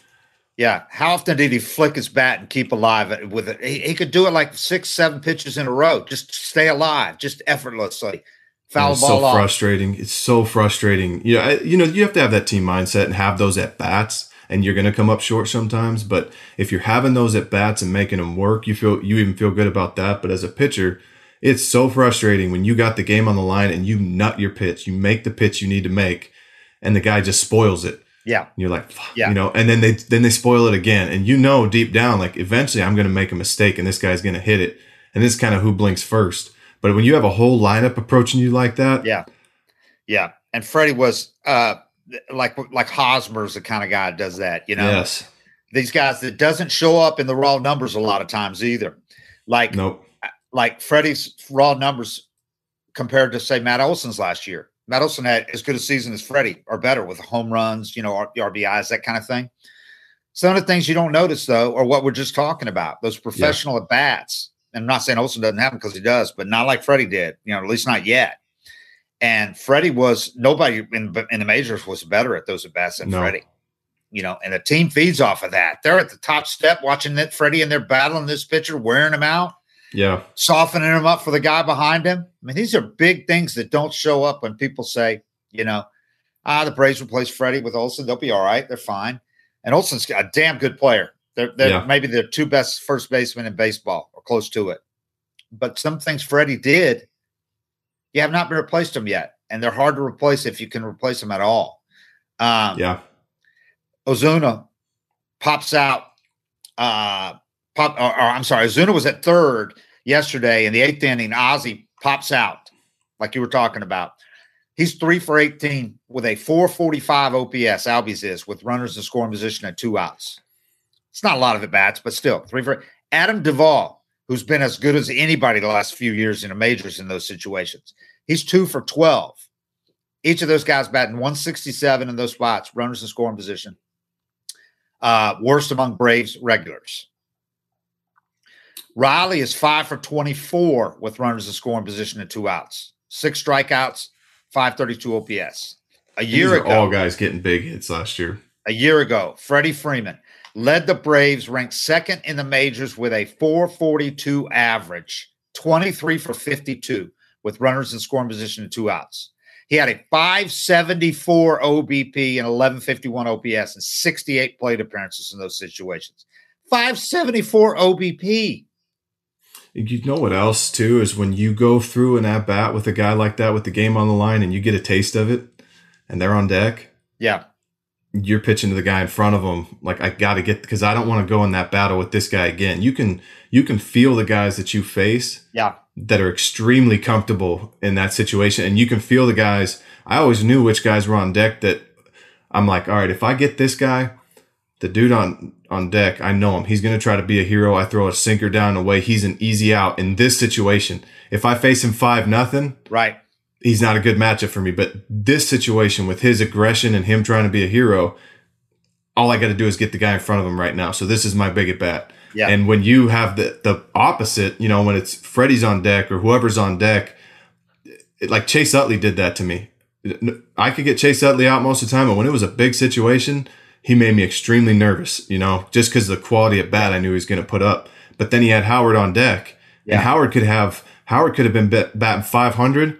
Yeah. How often did he flick his bat and keep alive with it? He, he could do it like six, seven pitches in a row. Just stay alive, just effortlessly. Foul it's ball so off. frustrating. It's so frustrating. You know, I, you know, you have to have that team mindset and have those at bats, and you're going to come up short sometimes. But if you're having those at bats and making them work, you feel you even feel good about that. But as a pitcher, it's so frustrating when you got the game on the line and you nut your pitch, you make the pitch you need to make, and the guy just spoils it. Yeah. You're like, fuck, yeah. you know, and then they then they spoil it again. And you know deep down, like eventually I'm going to make a mistake and this guy's going to hit it. And this is kind of who blinks first. But when you have a whole lineup approaching you like that. Yeah. Yeah. And Freddie was uh, like like Hosmer's the kind of guy that does that, you know. Yes. These guys that doesn't show up in the raw numbers a lot of times either. Like, nope. like Freddie's raw numbers compared to, say, Matt Olson's last year. Matt Olson had as good a season as Freddie, or better, with home runs, you know, R B Is, that kind of thing. Some of the things you don't notice, though, are what we're just talking about, those professional yeah. at-bats. And I'm not saying Olson doesn't have them because he does, but not like Freddie did, you know, at least not yet. And Freddie was – nobody in, in the majors was better at those at-bats than no. Freddie. You know, and the team feeds off of that. They're at the top step watching that Freddie and they're battling this pitcher, wearing him out. Yeah. Softening him up for the guy behind him. I mean, these are big things that don't show up when people say, you know, ah, the Braves replaced Freddie with Olson. They'll be all right. They're fine. And Olson's a damn good player. They're, they're yeah. maybe the two best first basemen in baseball or close to it. But some things Freddie did, you have not been replaced them yet. And they're hard to replace if you can replace them at all. Um, yeah. Ozuna pops out. Uh, pop, or, or I'm sorry, Ozuna was at third yesterday in the eighth inning. Ozzie pops out, like you were talking about. He's three for eighteen with a four forty-five O P S. Albies is with runners in scoring position at two outs. It's not a lot of at bats, but still three for Adam Duvall, who's been as good as anybody the last few years in the majors in those situations. He's two for twelve. Each of those guys batting one sixty-seven in those spots, runners in scoring position. Uh, worst among Braves regulars. Riley is five for twenty-four with runners in scoring position at two outs. Six strikeouts, five thirty-two O P S. A year These are ago, all guys getting big hits last year. A year ago, Freddie Freeman led the Braves, ranked second in the majors with a four forty-two average, twenty-three for fifty-two with runners in scoring position at two outs. He had a five seventy-four O B P and eleven fifty-one O P S and sixty-eight plate appearances in those situations. five seventy-four O B P. You know what else, too, is when you go through an at-bat with a guy like that with the game on the line and you get a taste of it and they're on deck. Yeah. You're pitching to the guy in front of them. Like, I got to get – because I don't want to go in that battle with this guy again. You can you can feel the guys that you face yeah. that are extremely comfortable in that situation. And you can feel the guys – I always knew which guys were on deck that I'm like, all right, if I get this guy, the dude on, on deck, I know him. He's going to try to be a hero. I throw a sinker down away. He's an easy out in this situation. If I face him five nothing, right, he's not a good matchup for me. But this situation with his aggression and him trying to be a hero, all I got to do is get the guy in front of him right now. So this is my big at bat. Yeah. And when you have the the opposite, you know, when it's Freddie's on deck or whoever's on deck, it, like Chase Utley did that to me. I could get Chase Utley out most of the time, but when it was a big situation, he made me extremely nervous, you know, just because of the quality at bat I knew he was going to put up. But then he had Howard on deck, yeah. and Howard could have Howard could have been bat, batting five hundred,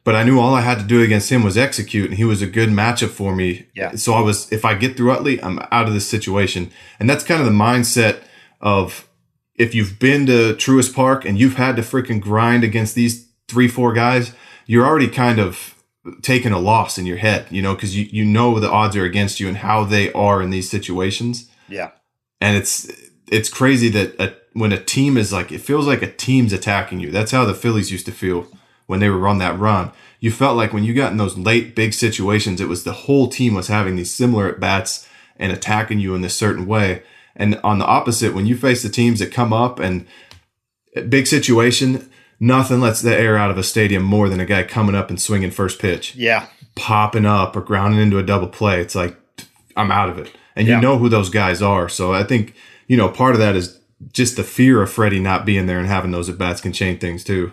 but I knew all I had to do against him was execute, and he was a good matchup for me. Yeah. So I was, if I get through Utley, I'm out of this situation. And that's kind of the mindset of if you've been to Truist Park and you've had to freaking grind against these three, four guys, you're already kind of taking a loss in your head, you know, because you, you know the odds are against you and how they are in these situations. Yeah. And it's it's crazy that a, when a team is like, it feels like a team's attacking you. That's how the Phillies used to feel when they were on that run. You felt like when you got in those late big situations, it was the whole team was having these similar at-bats and attacking you in this certain way. And on the opposite, when you face the teams that come up and big situation, nothing lets the air out of a stadium more than a guy coming up and swinging first pitch. Yeah. Popping up or grounding into a double play. It's like, I'm out of it. And Yeah. you know who those guys are. So I think, you know, part of that is just the fear of Freddie not being there and having those at-bats can change things too.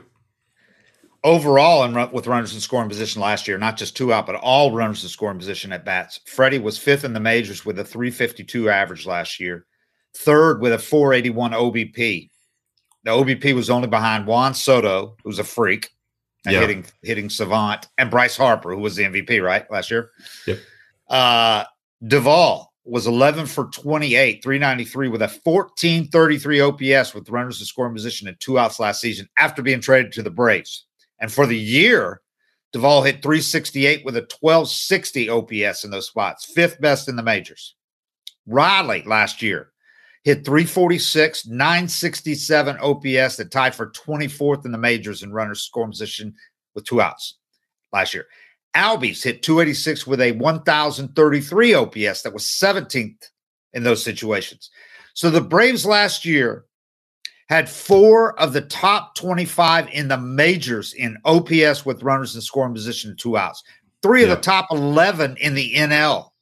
Overall, in, run- with runners in scoring position last year, not just two out, but all runners in scoring position at bats, Freddie was fifth in the majors with a three fifty-two average last year, third with a four eighty-one O B P. The O B P was only behind Juan Soto, who's a freak, and Yeah. hitting hitting savant, and Bryce Harper, who was the M V P, right, last year. Yep. Uh, Duvall was eleven for twenty-eight, three ninety-three with a fourteen thirty-three O P S with runners in scoring position and two outs last season after being traded to the Braves. And for the year, Duvall hit three sixty-eight with a twelve sixty O P S in those spots, fifth best in the majors. Riley last year hit three forty-six, nine sixty-seven O P S that tied for twenty-fourth in the majors in runners scoring position with two outs last year. Albies hit two eighty-six with a one thousand thirty-three O P S that was seventeenth in those situations. So the Braves last year had four of the top twenty-five in the majors in O P S with runners in scoring position and two outs. Three of Yeah. the top eleven in the N L.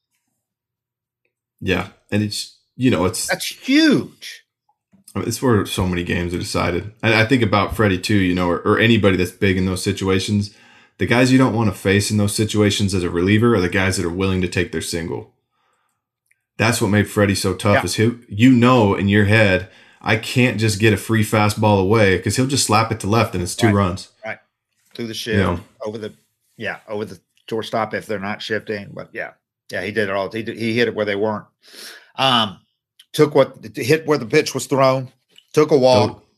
Yeah. And it's, you know, it's, That's huge. I mean, it's where so many games are decided. And I think about Freddie too, you know, or, or anybody that's big in those situations. The guys you don't want to face in those situations as a reliever are the guys that are willing to take their single. That's what made Freddie so tough. Yeah. Is he, you know, in your head, I can't just get a free fastball away because he'll just slap it to left and it's two Right. runs. Right. Through the shield, Yeah. over the, yeah, over the shortstop if they're not shifting. But yeah, yeah, he did it all. He did, he hit it where they weren't. Um, took what hit where the pitch was thrown. Took a walk. Oh.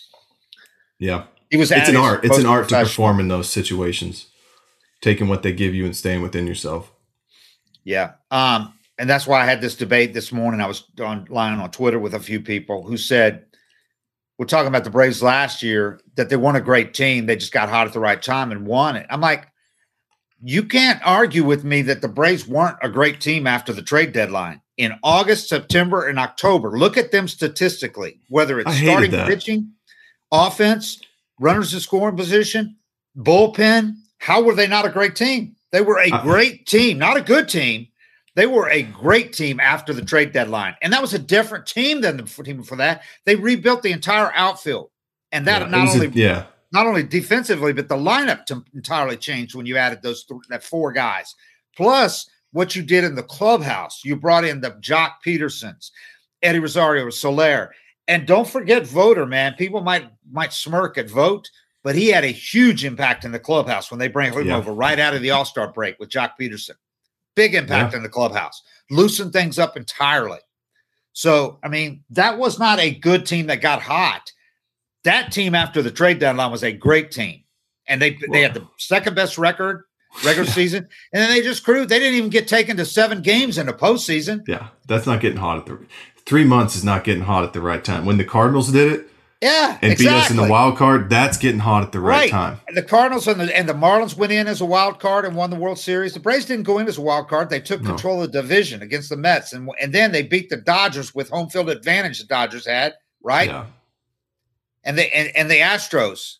Yeah, He was. it's at an his art. It's an most art to professional. perform in those situations, taking what they give you and staying within yourself. Yeah. Um, and that's why I had this debate this morning. I was online on Twitter with a few people who said, we're talking about the Braves last year, that they weren't a great team. They just got hot at the right time and won it. I'm like, you can't argue with me that the Braves weren't a great team after the trade deadline. In August, September, and October, look at them statistically, whether it's I hated starting that. pitching, offense, runners in scoring position, bullpen. How were they not a great team? They were a I- great team, not a good team. They were a great team after the trade deadline. And that was a different team than the team before that. They rebuilt the entire outfield. And that Yeah, it not was a- only yeah, not only defensively, but the lineup to entirely changed when you added those th- that four guys. Plus, what you did in the clubhouse, you brought in the Jock Petersons, Eddie Rosario, Soler, and don't forget Voter, man. People might might smirk at Vote, but he had a huge impact in the clubhouse when they bring him Yeah. over right out of the All-Star break with Jock Peterson. Big impact Yeah. in the clubhouse, loosened things up entirely. So, I mean, that was not a good team that got hot. That team after the trade deadline was a great team. And they they had the second best record regular season. And then they just crewed. They didn't even get taken to seven games in the postseason. yeah. That's not getting hot at the three months is not getting hot at the right time. When the Cardinals did it Yeah, and exactly. beat us in the wild card, that's getting hot at the right, time. And the Cardinals and the, and the Marlins went in as a wild card and won the World Series. The Braves didn't go in as a wild card. They took No. control of the division against the Mets. And, and then they beat the Dodgers with home field advantage the Dodgers had, right? Yeah. And, they, and, and the Astros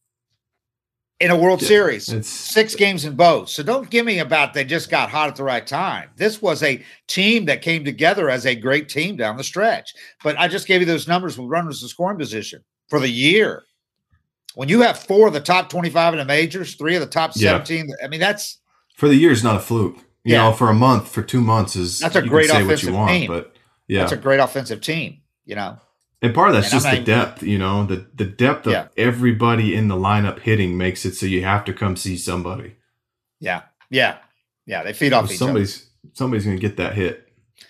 in a World Yeah, Series. it's- Six games in both. So don't give me about they just got hot at the right time. This was a team that came together as a great team down the stretch. But I just gave you those numbers with runners in scoring position for the year. When you have four of the top twenty-five in the majors, three of the top Yeah. seventeen, I mean, that's For the year is not a fluke. You Yeah. know, for a month, for two months is That's a you great can say what offensive you want, team. but yeah. that's a great offensive team, you know. And part of that's And just I'm the not- depth, you know, the, the depth of Yeah. everybody in the lineup hitting makes it so you have to come see somebody. Yeah, yeah, yeah. They feed off So each other. somebody's somebody's going to get that hit.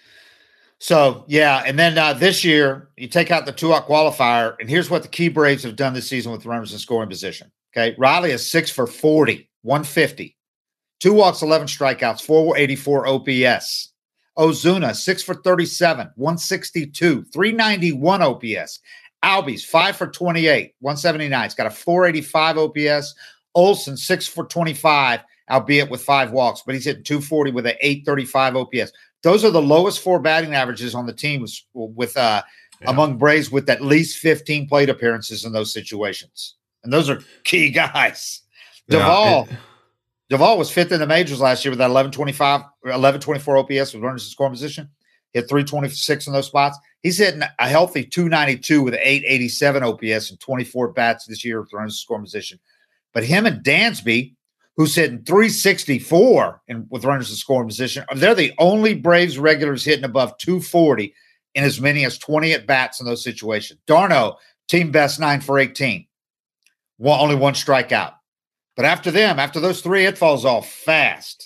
So, yeah, and then uh, this year, you take out the two-out qualifier, and here's what the Key Braves have done this season with runners in scoring position. Okay, Riley is six for forty, one fifty. Two walks, eleven strikeouts, four eighty-four O P S. Ozuna, six for thirty-seven, one sixty-two, three ninety-one O P S. Albies, five for twenty-eight, one seventy-nine. It's got a four eighty-five O P S. Olson, six for twenty-five, albeit with five walks, but he's hitting two forty with an eight thirty-five O P S. Those are the lowest four batting averages on the team with, with uh, yeah. among Braves with at least fifteen plate appearances in those situations. And those are key guys. Yeah, Duvall, it, Duvall was fifth in the majors last year with that eleven twenty-five, eleven twenty-four O P S with runners in scoring position. Hit three twenty-six in those spots. He's hitting a healthy two ninety-two with an eight eighty-seven O P S and twenty-four bats this year with runners in scoring position. But him and Dansby, who's hitting three sixty-four in, with runners in scoring position, they're the only Braves regulars hitting above two forty in as many as twenty at-bats in those situations. Darno, team best nine for eighteen. One, only one strikeout. But after them, after those three, it falls off fast.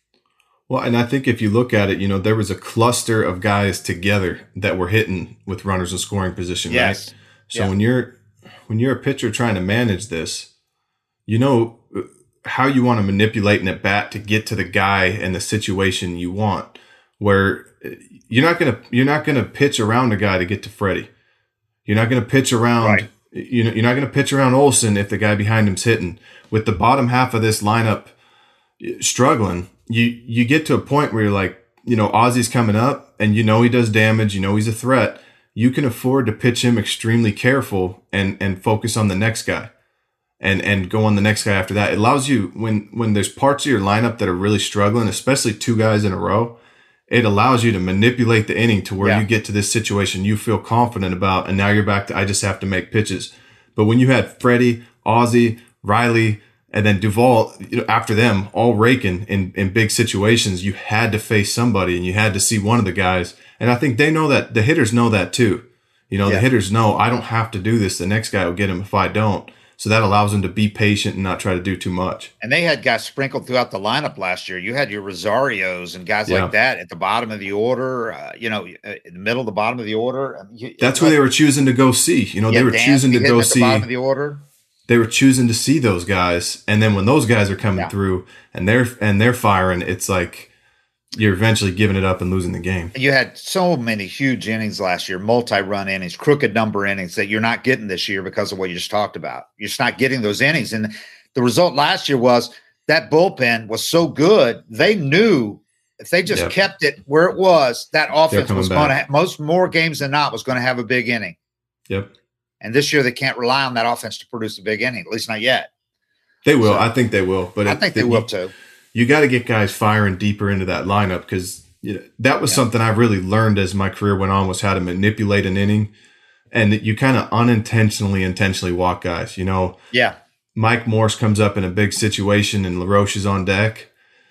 Well, and I think if you look at it, you know, there was a cluster of guys together that were hitting with runners in scoring position, yes. right? So yeah. when you're when you're a pitcher trying to manage this, you know how you want to manipulate an at bat to get to the guy and the situation you want. Where you're not gonna you're not gonna pitch around a guy to get to Freddie. You're not gonna pitch around. Right. You know, you're not gonna pitch around Olson if the guy behind him's hitting. With the bottom half of this lineup struggling, you you get to a point where you're like, you know, Ozzy's coming up, and you know he does damage. You know he's a threat. You can afford to pitch him extremely careful and and focus on the next guy. And and go on the next guy after that. It allows you, when when there's parts of your lineup that are really struggling, especially two guys in a row, it allows you to manipulate the inning to where yeah. you get to this situation you feel confident about, and now you're back to I just have to make pitches. But when you had Freddie, Ozzy, Riley, and then Duvall, you know, after them, all raking in, in big situations, you had to face somebody, and you had to see one of the guys. And I think they know that. The hitters know that too. You know, yeah. the hitters know I don't have to do this. The next guy will get him if I don't. So that allows them to be patient and not try to do too much. And they had guys sprinkled throughout the lineup last year. You had your Rosarios and guys yeah. like that at the bottom of the order, uh, you know, in the middle of the bottom of the order. You, That's who they were choosing to go see. You know, yeah, they were Dansby choosing to go at see. The bottom of the order. They were choosing to see those guys. And then when those guys are coming yeah. through and they're and they're firing, it's like you're eventually giving it up and losing the game. You had so many huge innings last year, multi-run innings, crooked number innings that you're not getting this year because of what you just talked about. You're just not getting those innings. And the result last year was that bullpen was so good, they knew if they just yep. kept it where it was, that offense was going to have most more games than not was going to have a big inning. Yep. And this year they can't rely on that offense to produce a big inning, at least not yet. They will. So, I think they will. But I it, think they it, will you, too. You got to get guys firing deeper into that lineup because you know, that was yeah. something I really learned as my career went on was how to manipulate an inning. And you kind of unintentionally, intentionally walk guys. You know, yeah. Mike Morse comes up in a big situation and LaRoche is on deck.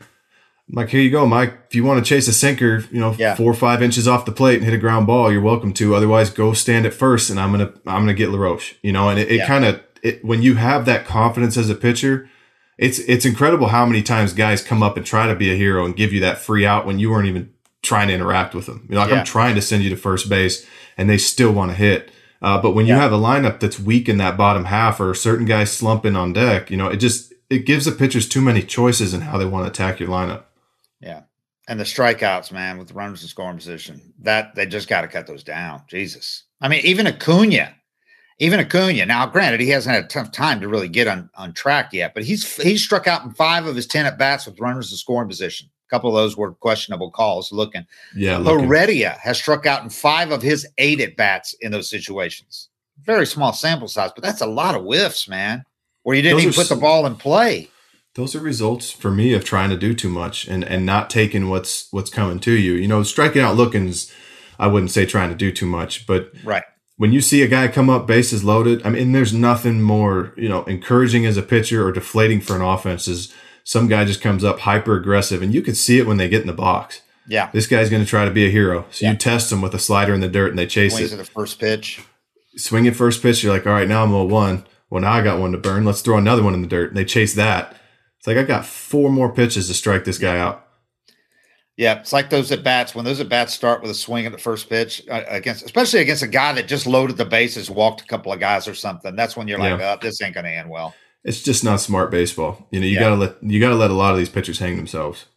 I'm like, here you go, Mike. If you want to chase a sinker, you know, yeah. four or five inches off the plate and hit a ground ball, you're welcome to. Otherwise, go stand at first, and I'm gonna I'm gonna get LaRoche. You know, and it, it yeah. kind of when you have that confidence as a pitcher, it's it's incredible how many times guys come up and try to be a hero and give you that free out when you weren't even trying to interact with them. You know, like yeah. I'm trying to send you to first base, and they still want to hit. Uh, but when yeah. you have a lineup that's weak in that bottom half, or certain guys slumping on deck, you know, it just it gives the pitchers too many choices in how they want to attack your lineup. Yeah. And the strikeouts, man, with runners in scoring position, that they just got to cut those down. Jesus. I mean, even Acuna, even Acuna. Now, granted, he hasn't had a tough time to really get on, on track yet, but he's he's struck out in five of his ten at bats with runners in scoring position. A couple of those were questionable calls looking. Yeah. Looking. Heredia has struck out in five of his eight at bats in those situations. Very small sample size, but that's a lot of whiffs, man, where you didn't those even put the ball in play. Those are results for me of trying to do too much and, and not taking what's what's coming to you. You know, striking out looking's, I wouldn't say trying to do too much, but right. when you see a guy come up, bases loaded, I mean, there's nothing more, you know, encouraging as a pitcher or deflating for an offense is some guy just comes up hyper aggressive, and you can see it when they get in the box. Yeah. This guy's going to try to be a hero. So yeah. you test them with a slider in the dirt and they chase Swings it. at the first pitch. swing at first pitch. You're like, all right, now I'm oh one. Well, now I got one to burn. Let's throw another one in the dirt. And they chase that. It's like I got four more pitches to strike this guy out. Yeah, it's like those at bats. When those at bats start with a swing at the first pitch uh, against, especially against a guy that just loaded the bases, walked a couple of guys or something. That's when you're like, yeah. oh, this ain't going to end well. It's just not smart baseball. You know, you Yeah. gotta let you gotta let a lot of these pitchers hang themselves.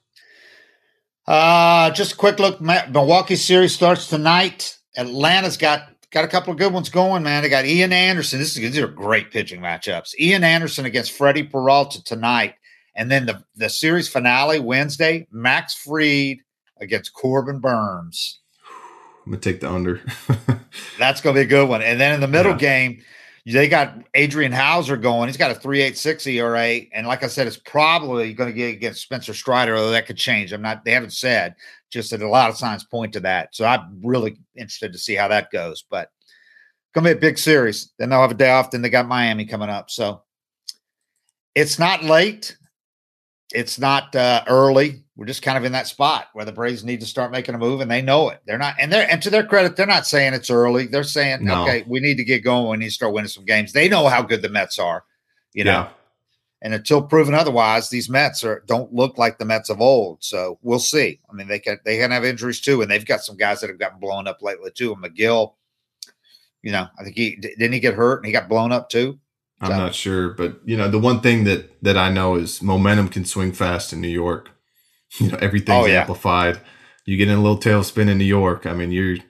Uh, just a quick look. Milwaukee series starts tonight. Atlanta's got got a couple of good ones going, man. They got Ian Anderson. This is these are great pitching matchups. Ian Anderson against Freddie Peralta tonight. And then the, the series finale Wednesday, Max Fried against Corbin Burns. I'm gonna take the under. That's going to be a good one. And then in the middle Yeah. game, they got Adrian Hauser going. He's got a three point eight six E R A. And like I said, it's probably going to get against Spencer Strider, although that could change. I'm not, they haven't said, just that a lot of signs point to that. So I'm really interested to see how that goes. But going to be a big series. Then they'll have a day off. Then they got Miami coming up. So it's not late. It's not uh, early. We're just kind of in that spot where the Braves need to start making a move, and they know it. They're not, and they're, and to their credit, they're not saying it's early. They're saying, No. okay, we need to get going. We need to start winning some games. They know how good the Mets are, you know. Yeah. And until proven otherwise, these Mets are don't look like the Mets of old. So we'll see. I mean, they can they can have injuries too, and they've got some guys that have gotten blown up lately too. And McGill, you know, I think he didn't he get hurt and he got blown up too. I'm So- not sure, but you know, the one thing that that I know is momentum can swing fast in New York. You know, everything's Oh, yeah. amplified. You get in a little tailspin in New York. I mean, you're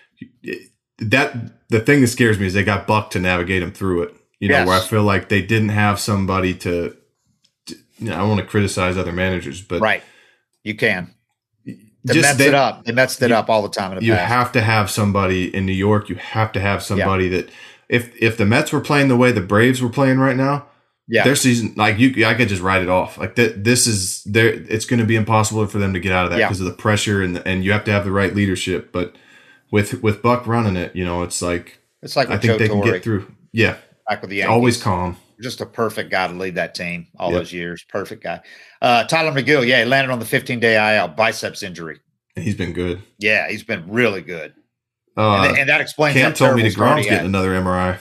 that the thing that scares me is they got Buck to navigate them through it. You know, Yes. where I feel like they didn't have somebody to. to you know, I don't want to criticize other managers, but Right, you can. The just Mets they- it up. They Mets it you- up all the time in the you past. have to have somebody in New York. You have to have somebody that if if the Mets were playing the way the Braves were playing right now, yeah, their season, like you, I could just write it off. Like that, this is there. It's going to be impossible for them to get out of that Yeah. because of the pressure and and you have to have the right leadership. But with with Buck running it, you know, it's like it's like I with think Joe they can Torre get through. Yeah, back with the Yankees. always calm. Just a perfect guy to lead that team all Yep. those years. Perfect guy. Uh, Tyler McGill, yeah, he landed on the fifteen-day I L, biceps injury. He's been good. Yeah, he's been really good. Uh, and, and that explains Cam that told me terrible start DeGrom's he had. getting another M R I.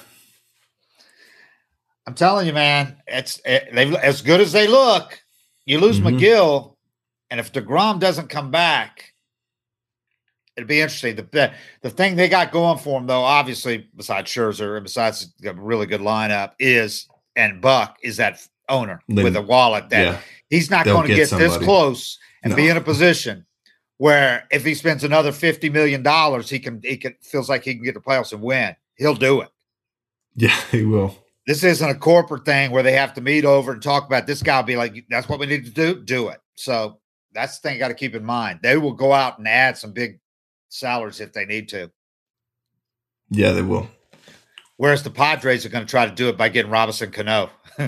I'm telling you, man, it's it, they as good as they look. You lose Mhm. McGill, and if DeGrom doesn't come back, it'd be interesting. The, the the thing they got going for him, though, obviously, besides Scherzer and besides a really good lineup, is and Buck is that owner Lin- with a wallet that Yeah, he's not They'll going to get get this somebody. close and No. be in a position where if he spends another fifty million dollars, he can he can feels like he can get the playoffs and win. He'll do it. yeah, he will. This isn't a corporate thing where they have to meet over and talk about this guy will be like, that's what we need to do, do it. So that's the thing you got to keep in mind. They will go out and add some big salaries if they need to. Yeah, they will. Whereas the Padres are going to try to do it by getting Robinson Cano.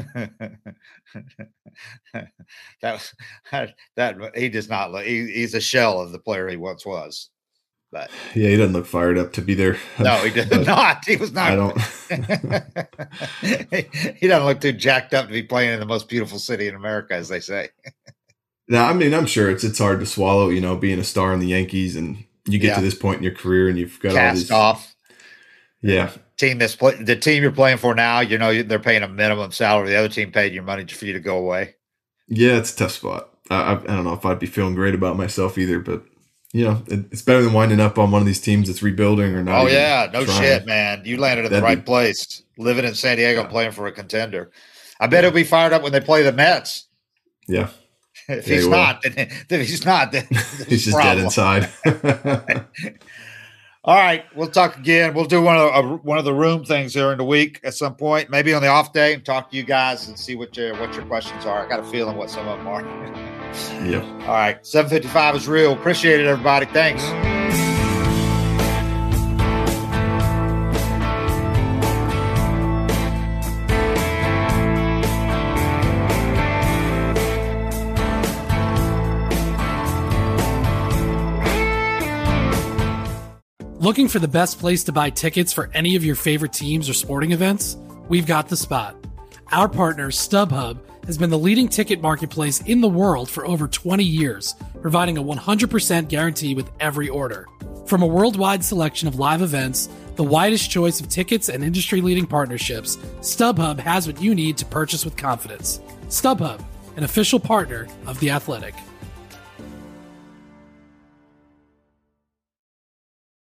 that was that he does not look. He, he's a shell of the player he once was. But Yeah, he doesn't look fired up to be there. no, he did not. He was not. I don't. he, he doesn't look too jacked up to be playing in the most beautiful city in America, as they say. Now, I mean, I'm sure it's it's hard to swallow, you know, being a star in the Yankees, and you get Yeah. to this point in your career, and you've got all Cast these. off. Yeah, Team that's play, the team you're playing for now, you know, they're paying a minimum salary. The other team paid your money for you to go away. yeah, it's a tough spot. I, I, I don't know if I'd be feeling great about myself either, but you know, it, it's better than winding up on one of these teams that's rebuilding or not. Oh even yeah, no trying. shit, man. You landed in the That'd right be- place. Living in San Diego, playing for a contender. I bet he'll be fired up when they play the Mets. Yeah, If Yeah, he's he will. not, then, then he's not. Then he's just dead inside. All right, we'll talk again. We'll do one of uh, one of the room things here in the week at some point, maybe on the off day, and talk to you guys and see what your what your questions are. I got a feeling what some of them are. Yep. All right, seven fifty-five is real. Appreciate it, everybody. Thanks. Looking for the best place to buy tickets for any of your favorite teams or sporting events? We've got the spot. Our partner, StubHub, has been the leading ticket marketplace in the world for over twenty years, providing a one hundred percent guarantee with every order. From a worldwide selection of live events, the widest choice of tickets and industry-leading partnerships, StubHub has what you need to purchase with confidence. StubHub, an official partner of The Athletic.